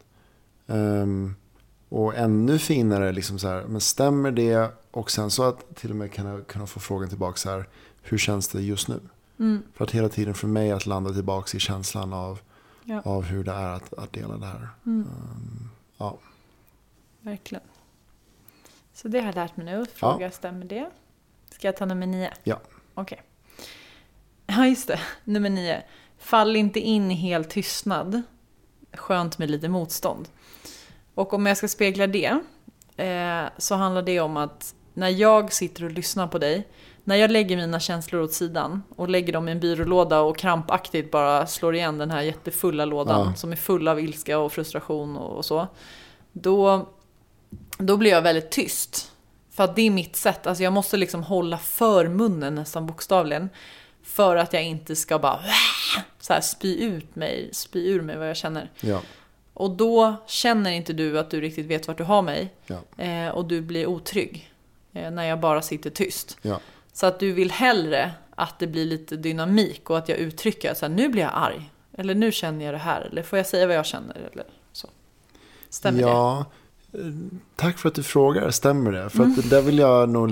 Och ännu finare liksom så här, men stämmer det? Och sen så att till och med kunna få frågan tillbaka så här, hur känns det just nu? För att hela tiden för mig att landa tillbaka i känslan av hur det är att dela det här. Ja. Verkligen. Så det har jag lärt mig nu. Fråga, stämmer det? Ska jag ta nummer 9? Ja. Okej. Ja, just det. Nummer 9. Fall inte in i helt tystnad. Skönt med lite motstånd. Och om jag ska spegla det, så handlar det om att när jag sitter och lyssnar på dig, när jag lägger mina känslor åt sidan och lägger dem i en byrålåda och krampaktigt bara slår igen den här jättefulla lådan som är full av ilska och frustration och så, då blir jag väldigt tyst. För att det är mitt sätt. Alltså jag måste liksom hålla för munnen nästan bokstavligen. För att jag inte ska bara så här spy ur mig vad jag känner. Ja. Och då känner inte du att du riktigt vet vart du har mig. Ja. Och du blir otrygg när jag bara sitter tyst. Ja. Så att du vill hellre att det blir lite dynamik och att jag uttrycker så här, nu blir jag arg. Eller nu känner jag det här. Eller får jag säga vad jag känner? Eller så. Stämmer det? Ja, tack för att du frågar. Stämmer det? För att där vill jag nog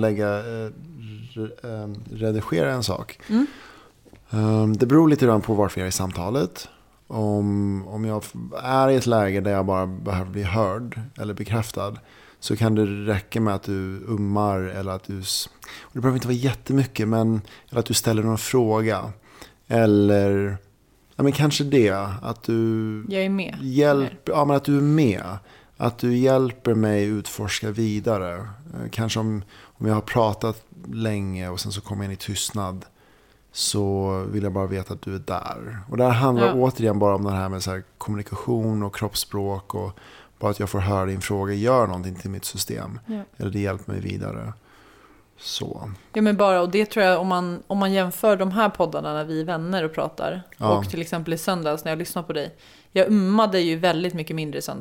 redigera en sak. Det beror lite grann på varför jag är i samtalet. Om jag är i ett läge där jag bara behöver bli hörd eller bekräftad, så kan det räcka med att du eller att och det behöver inte vara jättemycket, men eller att du ställer någon fråga, eller men kanske det att du jag är med. Men att du är med, att du hjälper mig utforska vidare. Kanske om jag har pratat länge och sen så kommer jag in i tystnad, så vill jag bara veta att du är där. Och det här handlar återigen bara om det här med så här kommunikation och kroppsspråk, och bara att jag får höra din fråga gör någonting till mitt system. Ja. Eller det hjälper mig vidare. Så. Ja, men bara, och det tror jag, om man jämför de här poddarna när vi är vänner och pratar, och till exempel i söndags när jag lyssnar på dig. Jag ummade ju väldigt mycket mindre i söndags.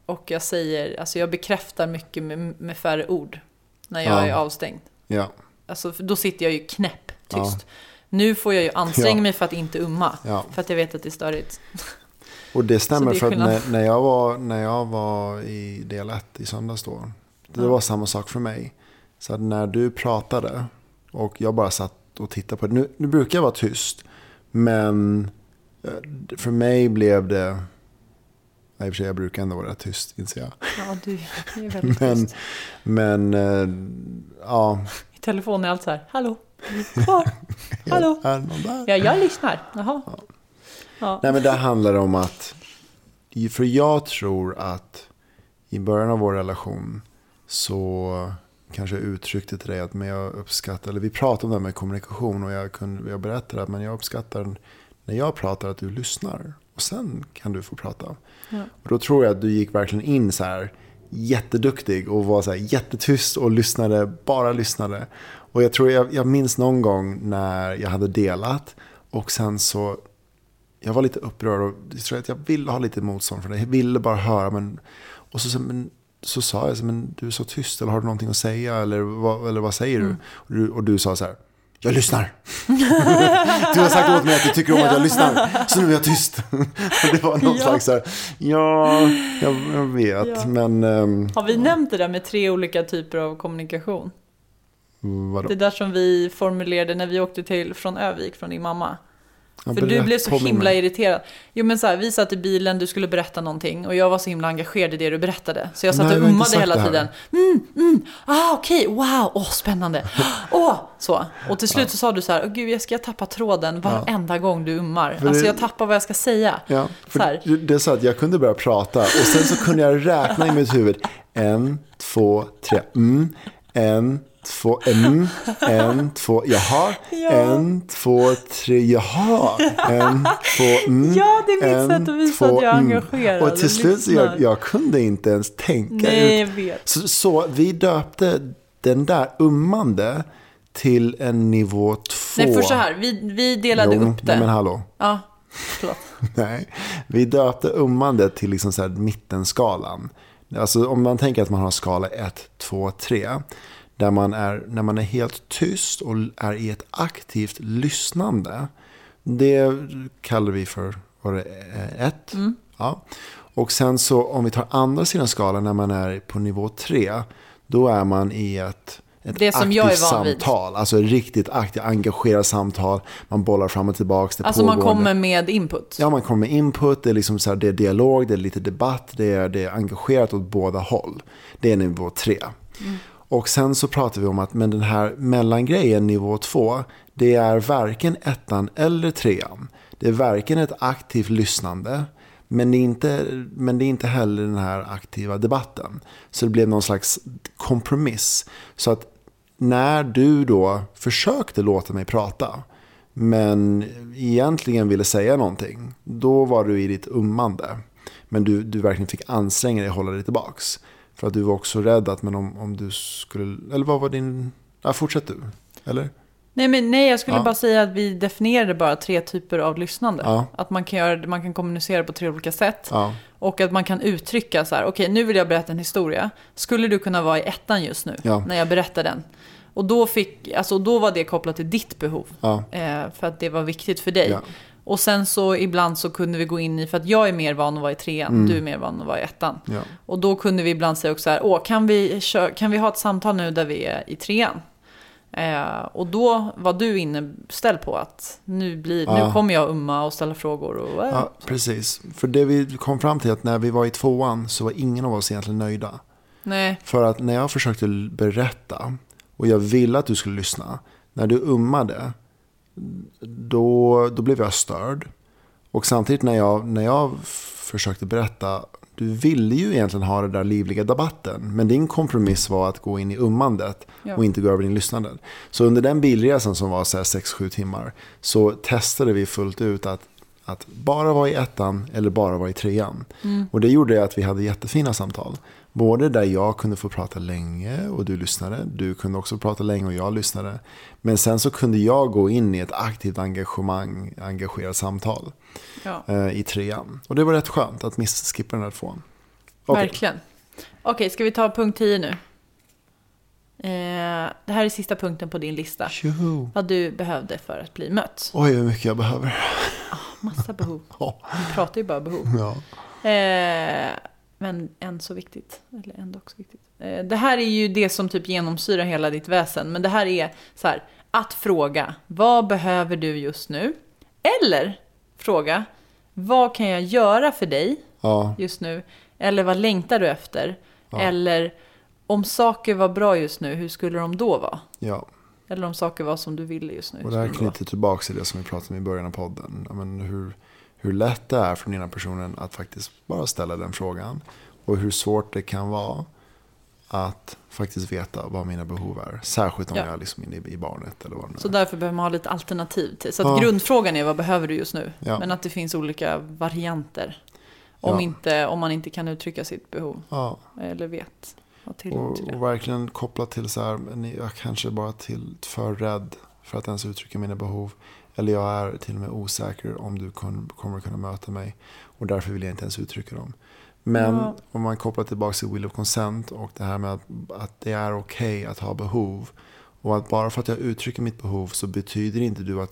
och jag säger, alltså jag bekräftar mycket med färre ord när jag är avstängd. Ja. Alltså då sitter jag ju knäpp tyst. Nu får jag ju anstränga mig för att inte umma. För att jag vet att det är störigt. Och det stämmer, för att när jag var i del 1 i söndags då, det var samma sak för mig. Så att när du pratade och jag bara satt och tittade på det. Nu brukar jag vara tyst, men för mig blev det... I och för sig, jag brukar ändå vara tyst, inser jag. Ja, du är väldigt tyst. Men ja. I telefon är allt så här, hallå, kvar, hallå. Ja, jag lyssnar. Jaha. Ja. Nej, men det handlar om att, för jag tror att i början av vår relation så kanske jag uttryckte till dig att men jag uppskattar, eller vi pratade om det här med kommunikation och jag berättade att men jag uppskattar när jag pratar att du lyssnar och sen kan du få prata. Ja. Och då tror jag att du gick verkligen in så här jätteduktig och var så här jättetyst och bara lyssnade. Och jag tror jag minns någon gång när jag hade delat och sen så jag var lite upprörd och jag tror att jag ville ha lite motstånd för det. Jag ville bara höra, men så sa jag så, men du är så tyst, eller har du någonting att säga, eller vad säger du? Och du sa så här, jag lyssnar. Du har sagt åt mig att du tycker om att jag lyssnar, så nu är jag tyst. Och det var någon slags så här, jag vet. Ja. Men, har vi nämnt det där med 3 olika typer av kommunikation? Vadå? Det där som vi formulerade när vi åkte från Övik, från din mamma. För du blev så himla irriterad. Jo, men så här, vi satt i bilen, du skulle berätta någonting och jag var så himla engagerad i det du berättade. Så jag satt och ummade hela tiden. Okej, wow, spännande. Så. Och till slut så sa du så här, gud, jag ska tappa tråden varenda gång du ummar. Alltså jag tappar vad jag ska säga. Ja, för det är så att jag kunde börja prata och sen så kunde jag räkna i mitt huvud. 1, 2, 3, 1, 2, 1, 2, jaha, 1, 2, 3, jaha, 1, 2, ja, det är mitt sätt att visa att jag är engagerad. Och till slut så jag kunde inte ens tänka ut. Jag vet. Så vi döpte den där ummande till en nivå 2. Nej, för så här, vi delade upp det. Men hallå. Ja, förlåt. Nej, vi döpte ummande till liksom så här mittenskalan. Alltså om man tänker att man har skala 1, 2, 3, där när man är helt tyst och är i ett aktivt lyssnande. Det kallar vi för 1. Ja. Och sen så om vi tar andra sidan skalan, när man är på nivå 3, då är man i ett det som jag är van vid. Samtal, alltså riktigt aktivt, engagerat samtal. Man bollar fram och tillbaka. Alltså man kommer med input. Ja, man kommer med input. Det är liksom så här, det är dialog, det är lite debatt, det är engagerat åt båda håll. Det är nivå 3. Och sen så pratar vi om att men den här mellangrejen, nivå 2, det är varken 1 eller 3. Det är varken ett aktivt lyssnande, men det är inte heller den här aktiva debatten. Så det blev någon slags kompromiss. Så att när du då försökte låta mig prata, men egentligen ville säga någonting, då var du i ditt ummande. Men du verkligen fick anstränga dig och hålla dig tillbaks. För att du var också rädd att men om du skulle... Eller vad var din... Ja, fortsätt du, eller? Nej, jag skulle bara säga att vi definierade bara 3 typer av lyssnande. Ja. Att man kan kommunicera på 3 olika sätt. Ja. Och att man kan uttrycka så här, okej, nu vill jag berätta en historia. Skulle du kunna vara i 1 just nu när jag berättar den? Och då var det kopplat till ditt behov. Ja. För att det var viktigt för dig. Ja. Och sen så ibland så kunde vi gå in i, för att jag är mer van att vara i 3, du är mer van att vara i 1. Ja. Och då kunde vi ibland säga också så här, kan vi ha ett samtal nu där vi är i 3? Och då var du inställd på att nu kommer jag umma och ställa frågor. Ja, precis. För det vi kom fram till att när vi var i 2 så var ingen av oss egentligen nöjda. Nej. För att när jag försökte berätta och jag ville att du skulle lyssna, när du ummade, då blev jag störd. Och samtidigt när jag försökte berätta, du ville ju egentligen ha det där livliga debatten, men din kompromiss var att gå in i ummandet och inte gå över in i lyssnandet. Så under den bilresan som var 6-7 timmar så testade vi fullt ut att bara vara i 1 eller bara vara i 3. Och det gjorde att vi hade jättefina samtal. Både där jag kunde få prata länge och du lyssnade. Du kunde också prata länge och jag lyssnade. Men sen så kunde jag gå in i ett aktivt engagerat samtal i 3. Och det var rätt skönt att skippa den där 2. Okay. Verkligen. Okej, ska vi ta punkt 10 nu? Det här är sista punkten på din lista. Tjoho. Vad du behövde för att bli mött. Oj, hur mycket jag behöver. Massa behov. Vi pratar ju bara behov. Ja. Men ändå så viktigt. Det här är ju det som typ genomsyrar hela ditt väsen. Men det här är så här, att fråga, vad behöver du just nu? Eller fråga, vad kan jag göra för dig just nu? Eller vad längtar du efter? Ja. Eller om saker var bra just nu, hur skulle de då vara? Ja. Eller om saker var som du ville just nu. Och det här knyter tillbaka till det som vi pratade om i början av podden. Men hur lätt det är för den ena personen att faktiskt bara ställa den frågan. Och hur svårt det kan vara att faktiskt veta vad mina behov är. Särskilt om jag är liksom inne i barnet. Eller vad det är. Så därför behöver man ha lite alternativ till. Så att grundfrågan är vad behöver du just nu? Ja. Men att det finns olika varianter. Om man inte kan uttrycka sitt behov. Ja. Eller vet. Och verkligen kopplat till så här, jag kanske bara för rädd för att ens uttrycka mina behov. Eller jag är till och med osäker om du kommer kunna möta mig. Och därför vill jag inte ens uttrycka dem. Men om man kopplar tillbaka till will of consent och det här med att det är okej att ha behov. Och att bara för att jag uttrycker mitt behov så betyder inte du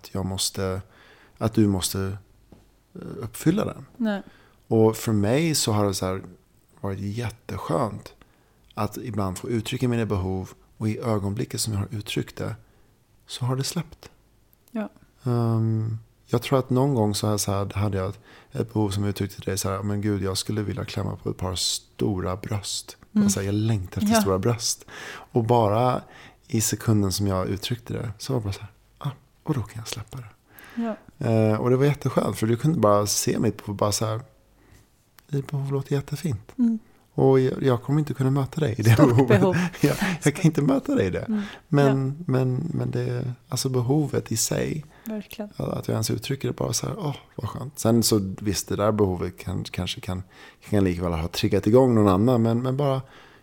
att du måste uppfylla den. Nej. Och för mig så har det så här varit jätteskönt att ibland få uttrycka mina behov och i ögonblicket som jag har uttryckt det så har det släppt. Ja. Jag tror att någon gång så hade jag ett behov som jag uttryckte till dig så här, men gud, jag skulle vilja klämma på ett par stora bröst. Alltså, jag längtar efter stora bröst. Och bara i sekunden som jag uttryckte det så var det bara så här, och då kan jag släppa det. Ja. Och det var jätteskönt för du kunde bara se mitt behov bara så här, det behov låter jättefint. Och jag kommer inte kunna möta dig i det behovet. Jag kan inte möta dig i det. Men det, alltså behovet i sig. Verkligen. Att jag ens uttrycker det bara så här, vad skönt. Sen så visst, det där behovet kanske kan likväl ha triggat igång någon annan. Men bara...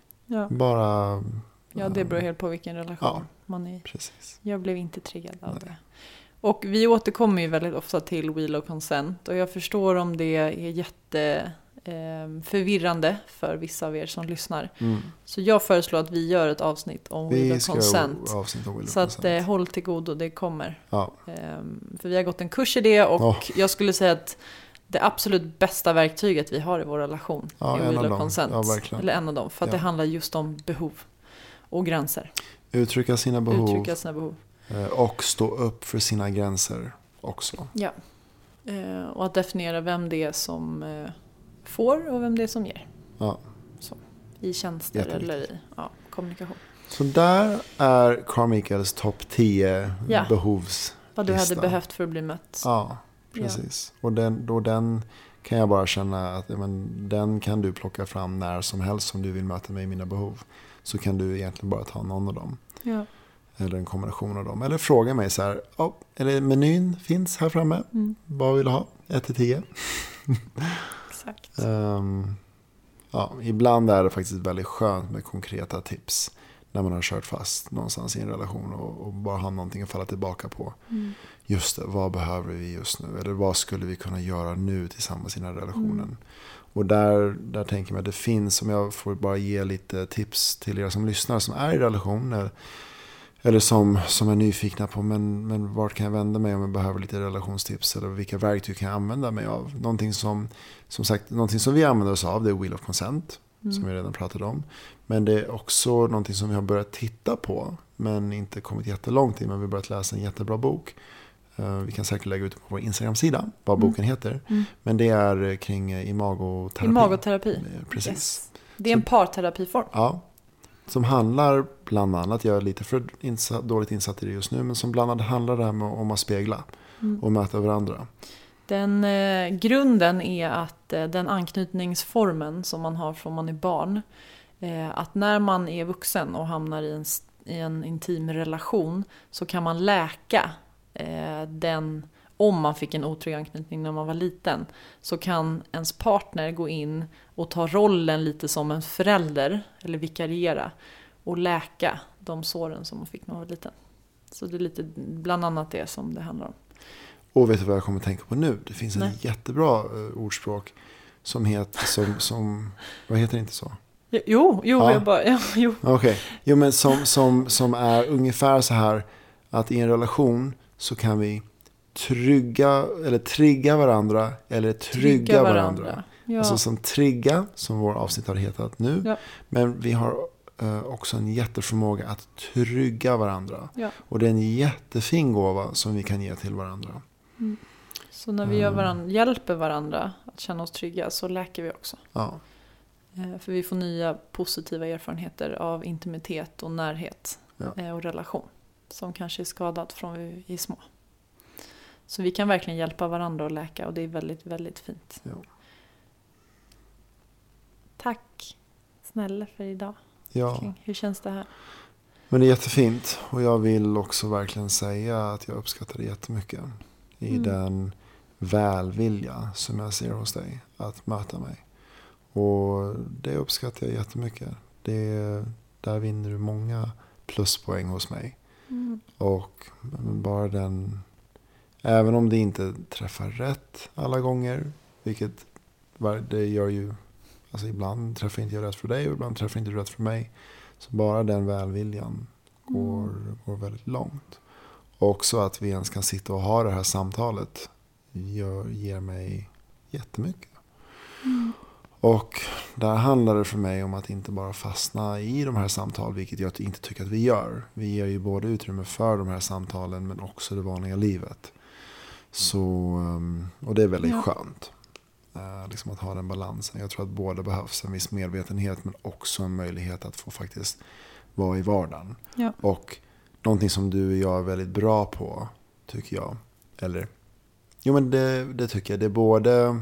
Ja, det beror helt på vilken relation man är. Precis. Jag blev inte triggad av det. Och vi återkommer ju väldigt ofta till will of consent. Och jag förstår om det är förvirrande för vissa av er som lyssnar. Så jag föreslår att vi gör ett avsnitt om will of consent. Så att håll till godo, det kommer. Ja. För vi har gått en kurs i det och jag skulle säga att det absolut bästa verktyget vi har i vår relation är will of consent. Ja, eller en av dem. För att det handlar just om behov och gränser. Uttrycka sina behov. Och stå upp för sina gränser också. Ja. Och att definiera vem det är som får och vem det är som ger. Ja. Så, i tjänster eller i kommunikation. Så där är Carmichaels topp 10 behovslista. Vad du hade behövt för att bli mött. Ja, precis. Och den kan jag bara känna att den kan du plocka fram när som helst om du vill möta mig i mina behov. Så kan du egentligen bara ta någon av dem. Ja. Eller en kombination av dem. Eller fråga mig så här, eller menyn finns här framme. Vad vill du ha? 1-10. Exakt. Ibland är det faktiskt väldigt skönt med konkreta tips. När man har kört fast någonstans i en relation och bara har någonting att falla tillbaka på. Just det, vad behöver vi just nu? Eller vad skulle vi kunna göra nu tillsammans i den här relationen? Och där tänker jag att det finns, om jag får bara ge lite tips till er som lyssnar som är i relationer. Eller som är nyfikna på, men vart kan jag vända mig om jag behöver lite relationstips? Eller vilka verktyg kan jag använda mig av? Någonting som vi använder oss av, det är will of consent. Som vi redan pratade om. Men det är också någonting som vi har börjat titta på. Men inte kommit jättelångt i. Men vi har börjat läsa en jättebra bok. Vi kan säkert lägga ut på vår Instagram-sida vad boken heter. Men det är kring imagoterapi. Imagoterapi. Precis. Yes. Det är en parterapiform. Ja. Som handlar bland annat, jag är lite för dåligt insatt i det just nu, men som bland annat handlar det här om att spegla och möta varandra. Den grunden är att den anknytningsformen som man har från man är barn, att när man är vuxen och hamnar i en intim relation så kan man läka den, om man fick en otrygg anknytning när man var liten, så kan ens partner gå in och ta rollen lite som en förälder eller vikariera och läka de såren som man fick när man var liten. Så det är lite bland annat det som det handlar om. Och vet du vad jag kommer att tänka på nu? Det finns en jättebra ordspråk som heter som vad heter det inte så? Jo, jag bara jo. Okej. Jo, men som är ungefär så här att i en relation så kan vi trigga varandra eller trygga varandra. Ja. Alltså som trigga, som vår avsnitt har hetat nu. Ja. Men vi har också en jätteförmåga att trygga varandra. Ja. Och det är en jättefin gåva som vi kan ge till varandra. Mm. Så när vi hjälper varandra att känna oss trygga så läker vi också. Ja. För vi får nya positiva erfarenheter av intimitet och närhet och relation. Som kanske är skadat från vi är små. Så vi kan verkligen hjälpa varandra att läka och det är väldigt, väldigt fint. Ja. Tack snälla för idag. Ja. Hur känns det här? Men det är jättefint. Och jag vill också verkligen säga att jag uppskattar det jättemycket. I den välvilja som jag ser hos dig att möta mig. Och det uppskattar jag jättemycket. Där vinner du många pluspoäng hos mig. Och bara den, även om det inte träffar rätt alla gånger, vilket det gör ju, alltså ibland träffar inte jag rätt för dig och ibland träffar inte du rätt för mig. Så bara den välviljan går väldigt långt. Och också att vi ens kan sitta och ha det här samtalet ger mig jättemycket. Och där handlar det för mig om att inte bara fastna i de här samtalen, vilket jag inte tycker att vi gör. Vi ger ju både utrymme för de här samtalen men också det vanliga livet. Så, och det är väldigt skönt liksom att ha den balansen. Jag tror att båda behövs, en viss medvetenhet men också en möjlighet att få faktiskt vara i vardagen. Ja. Och någonting som du och jag är väldigt bra på, tycker jag. Eller, jo men det tycker jag. Det är både,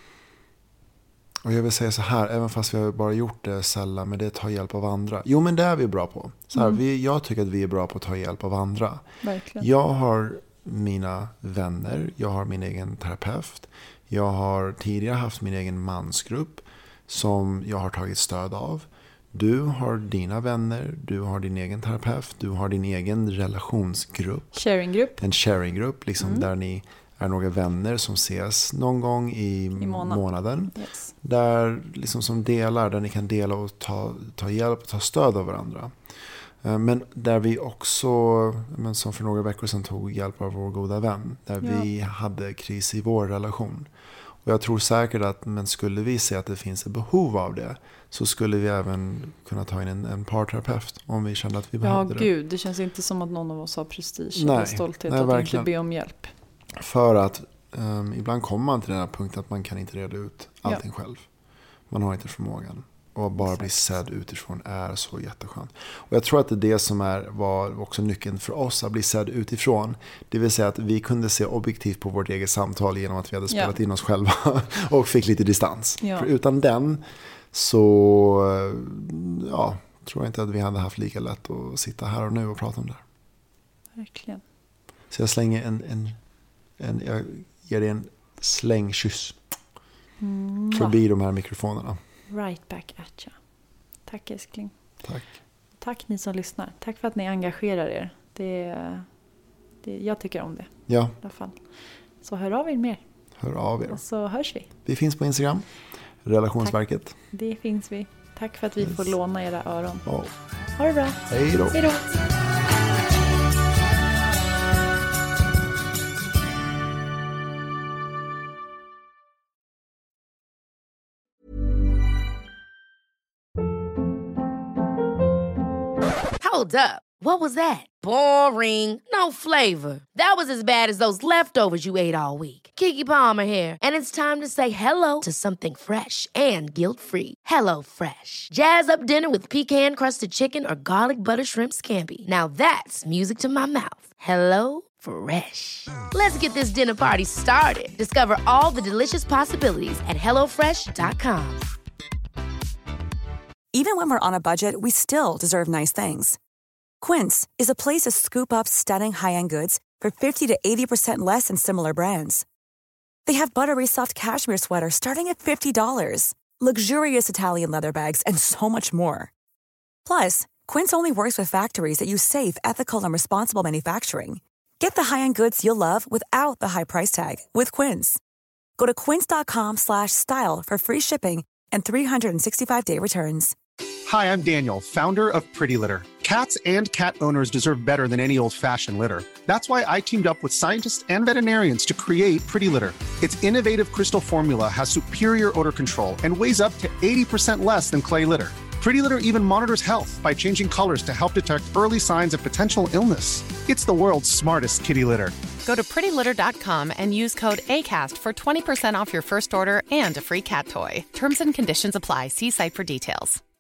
och jag vill säga så här, även fast vi har bara gjort det sällan, men det är att ta hjälp av andra. Jo men det är vi bra på. Så här, jag tycker att vi är bra på att ta hjälp av andra. Verkligen. Jag har mina vänner, jag har min egen terapeut. Jag har tidigare haft min egen mansgrupp som jag har tagit stöd av. Du har dina vänner, du har din egen terapeut, du har din egen relationsgrupp. Sharinggrupp. En sharinggrupp, liksom där ni är några vänner som ses någon gång i månaden. Yes. Där liksom som delar, där ni kan dela och ta hjälp och ta stöd av varandra. Men där vi också, men som för några veckor sedan, tog hjälp av vår goda vän. Där vi hade kris i vår relation. Och jag tror säkert att, men skulle vi se att det finns ett behov av det, så skulle vi även kunna ta in en parterapeut om vi kände att vi behövde det. Ja, gud, det känns inte som att någon av oss har prestige eller stolthet att verkligen inte be om hjälp. För att ibland kommer man till den här punkten att man kan inte reda ut allting själv. Man har inte förmågan. Och bara bli sedd utifrån är så jätteskönt. Och jag tror att det är det som var också nyckeln för oss, att bli sedd utifrån. Det vill säga att vi kunde se objektivt på vårt eget samtal genom att vi hade spelat in oss själva och fick lite distans. Ja. För utan den så tror jag inte att vi hade haft lika lätt att sitta här och nu och prata om det. Verkligen. Så jag slänger jag ger dig en slängkyss förbi de här mikrofonerna. Right back at you. Tack älskling. Tack. Tack ni som lyssnar. Tack för att ni engagerar er. Jag tycker om det. Ja. I alla fall. Så hör av er mer. Hör av er. Och så hörs vi. Vi finns på Instagram. Relationsverket. Tack. Det finns vi. Tack för att vi får låna era öron. Oh. Ha det bra. Hej då. Hej då. Hold up. What was that? Boring. No flavor. That was as bad as those leftovers you ate all week. Keke Palmer here, and it's time to say hello to something fresh and guilt-free. Hello Fresh. Jazz up dinner with pecan-crusted chicken or garlic butter shrimp scampi. Now that's music to my mouth. Hello Fresh. Let's get this dinner party started. Discover all the delicious possibilities at hellofresh.com. Even when we're on a budget, we still deserve nice things. Quince is a place to scoop up stunning high-end goods for 50 to 80% less than similar brands. They have buttery soft cashmere sweaters starting at $50, luxurious Italian leather bags, and so much more. Plus, Quince only works with factories that use safe, ethical, and responsible manufacturing. Get the high-end goods you'll love without the high price tag with Quince. Go to quince.com/style for free shipping and 365-day returns. Hi, I'm Daniel, founder of Pretty Litter. Cats and cat owners deserve better than any old-fashioned litter. That's why I teamed up with scientists and veterinarians to create Pretty Litter. Its innovative crystal formula has superior odor control and weighs up to 80% less than clay litter. Pretty Litter even monitors health by changing colors to help detect early signs of potential illness. It's the world's smartest kitty litter. Go to prettylitter.com and use code ACAST for 20% off your first order and a free cat toy. Terms and conditions apply. See site for details.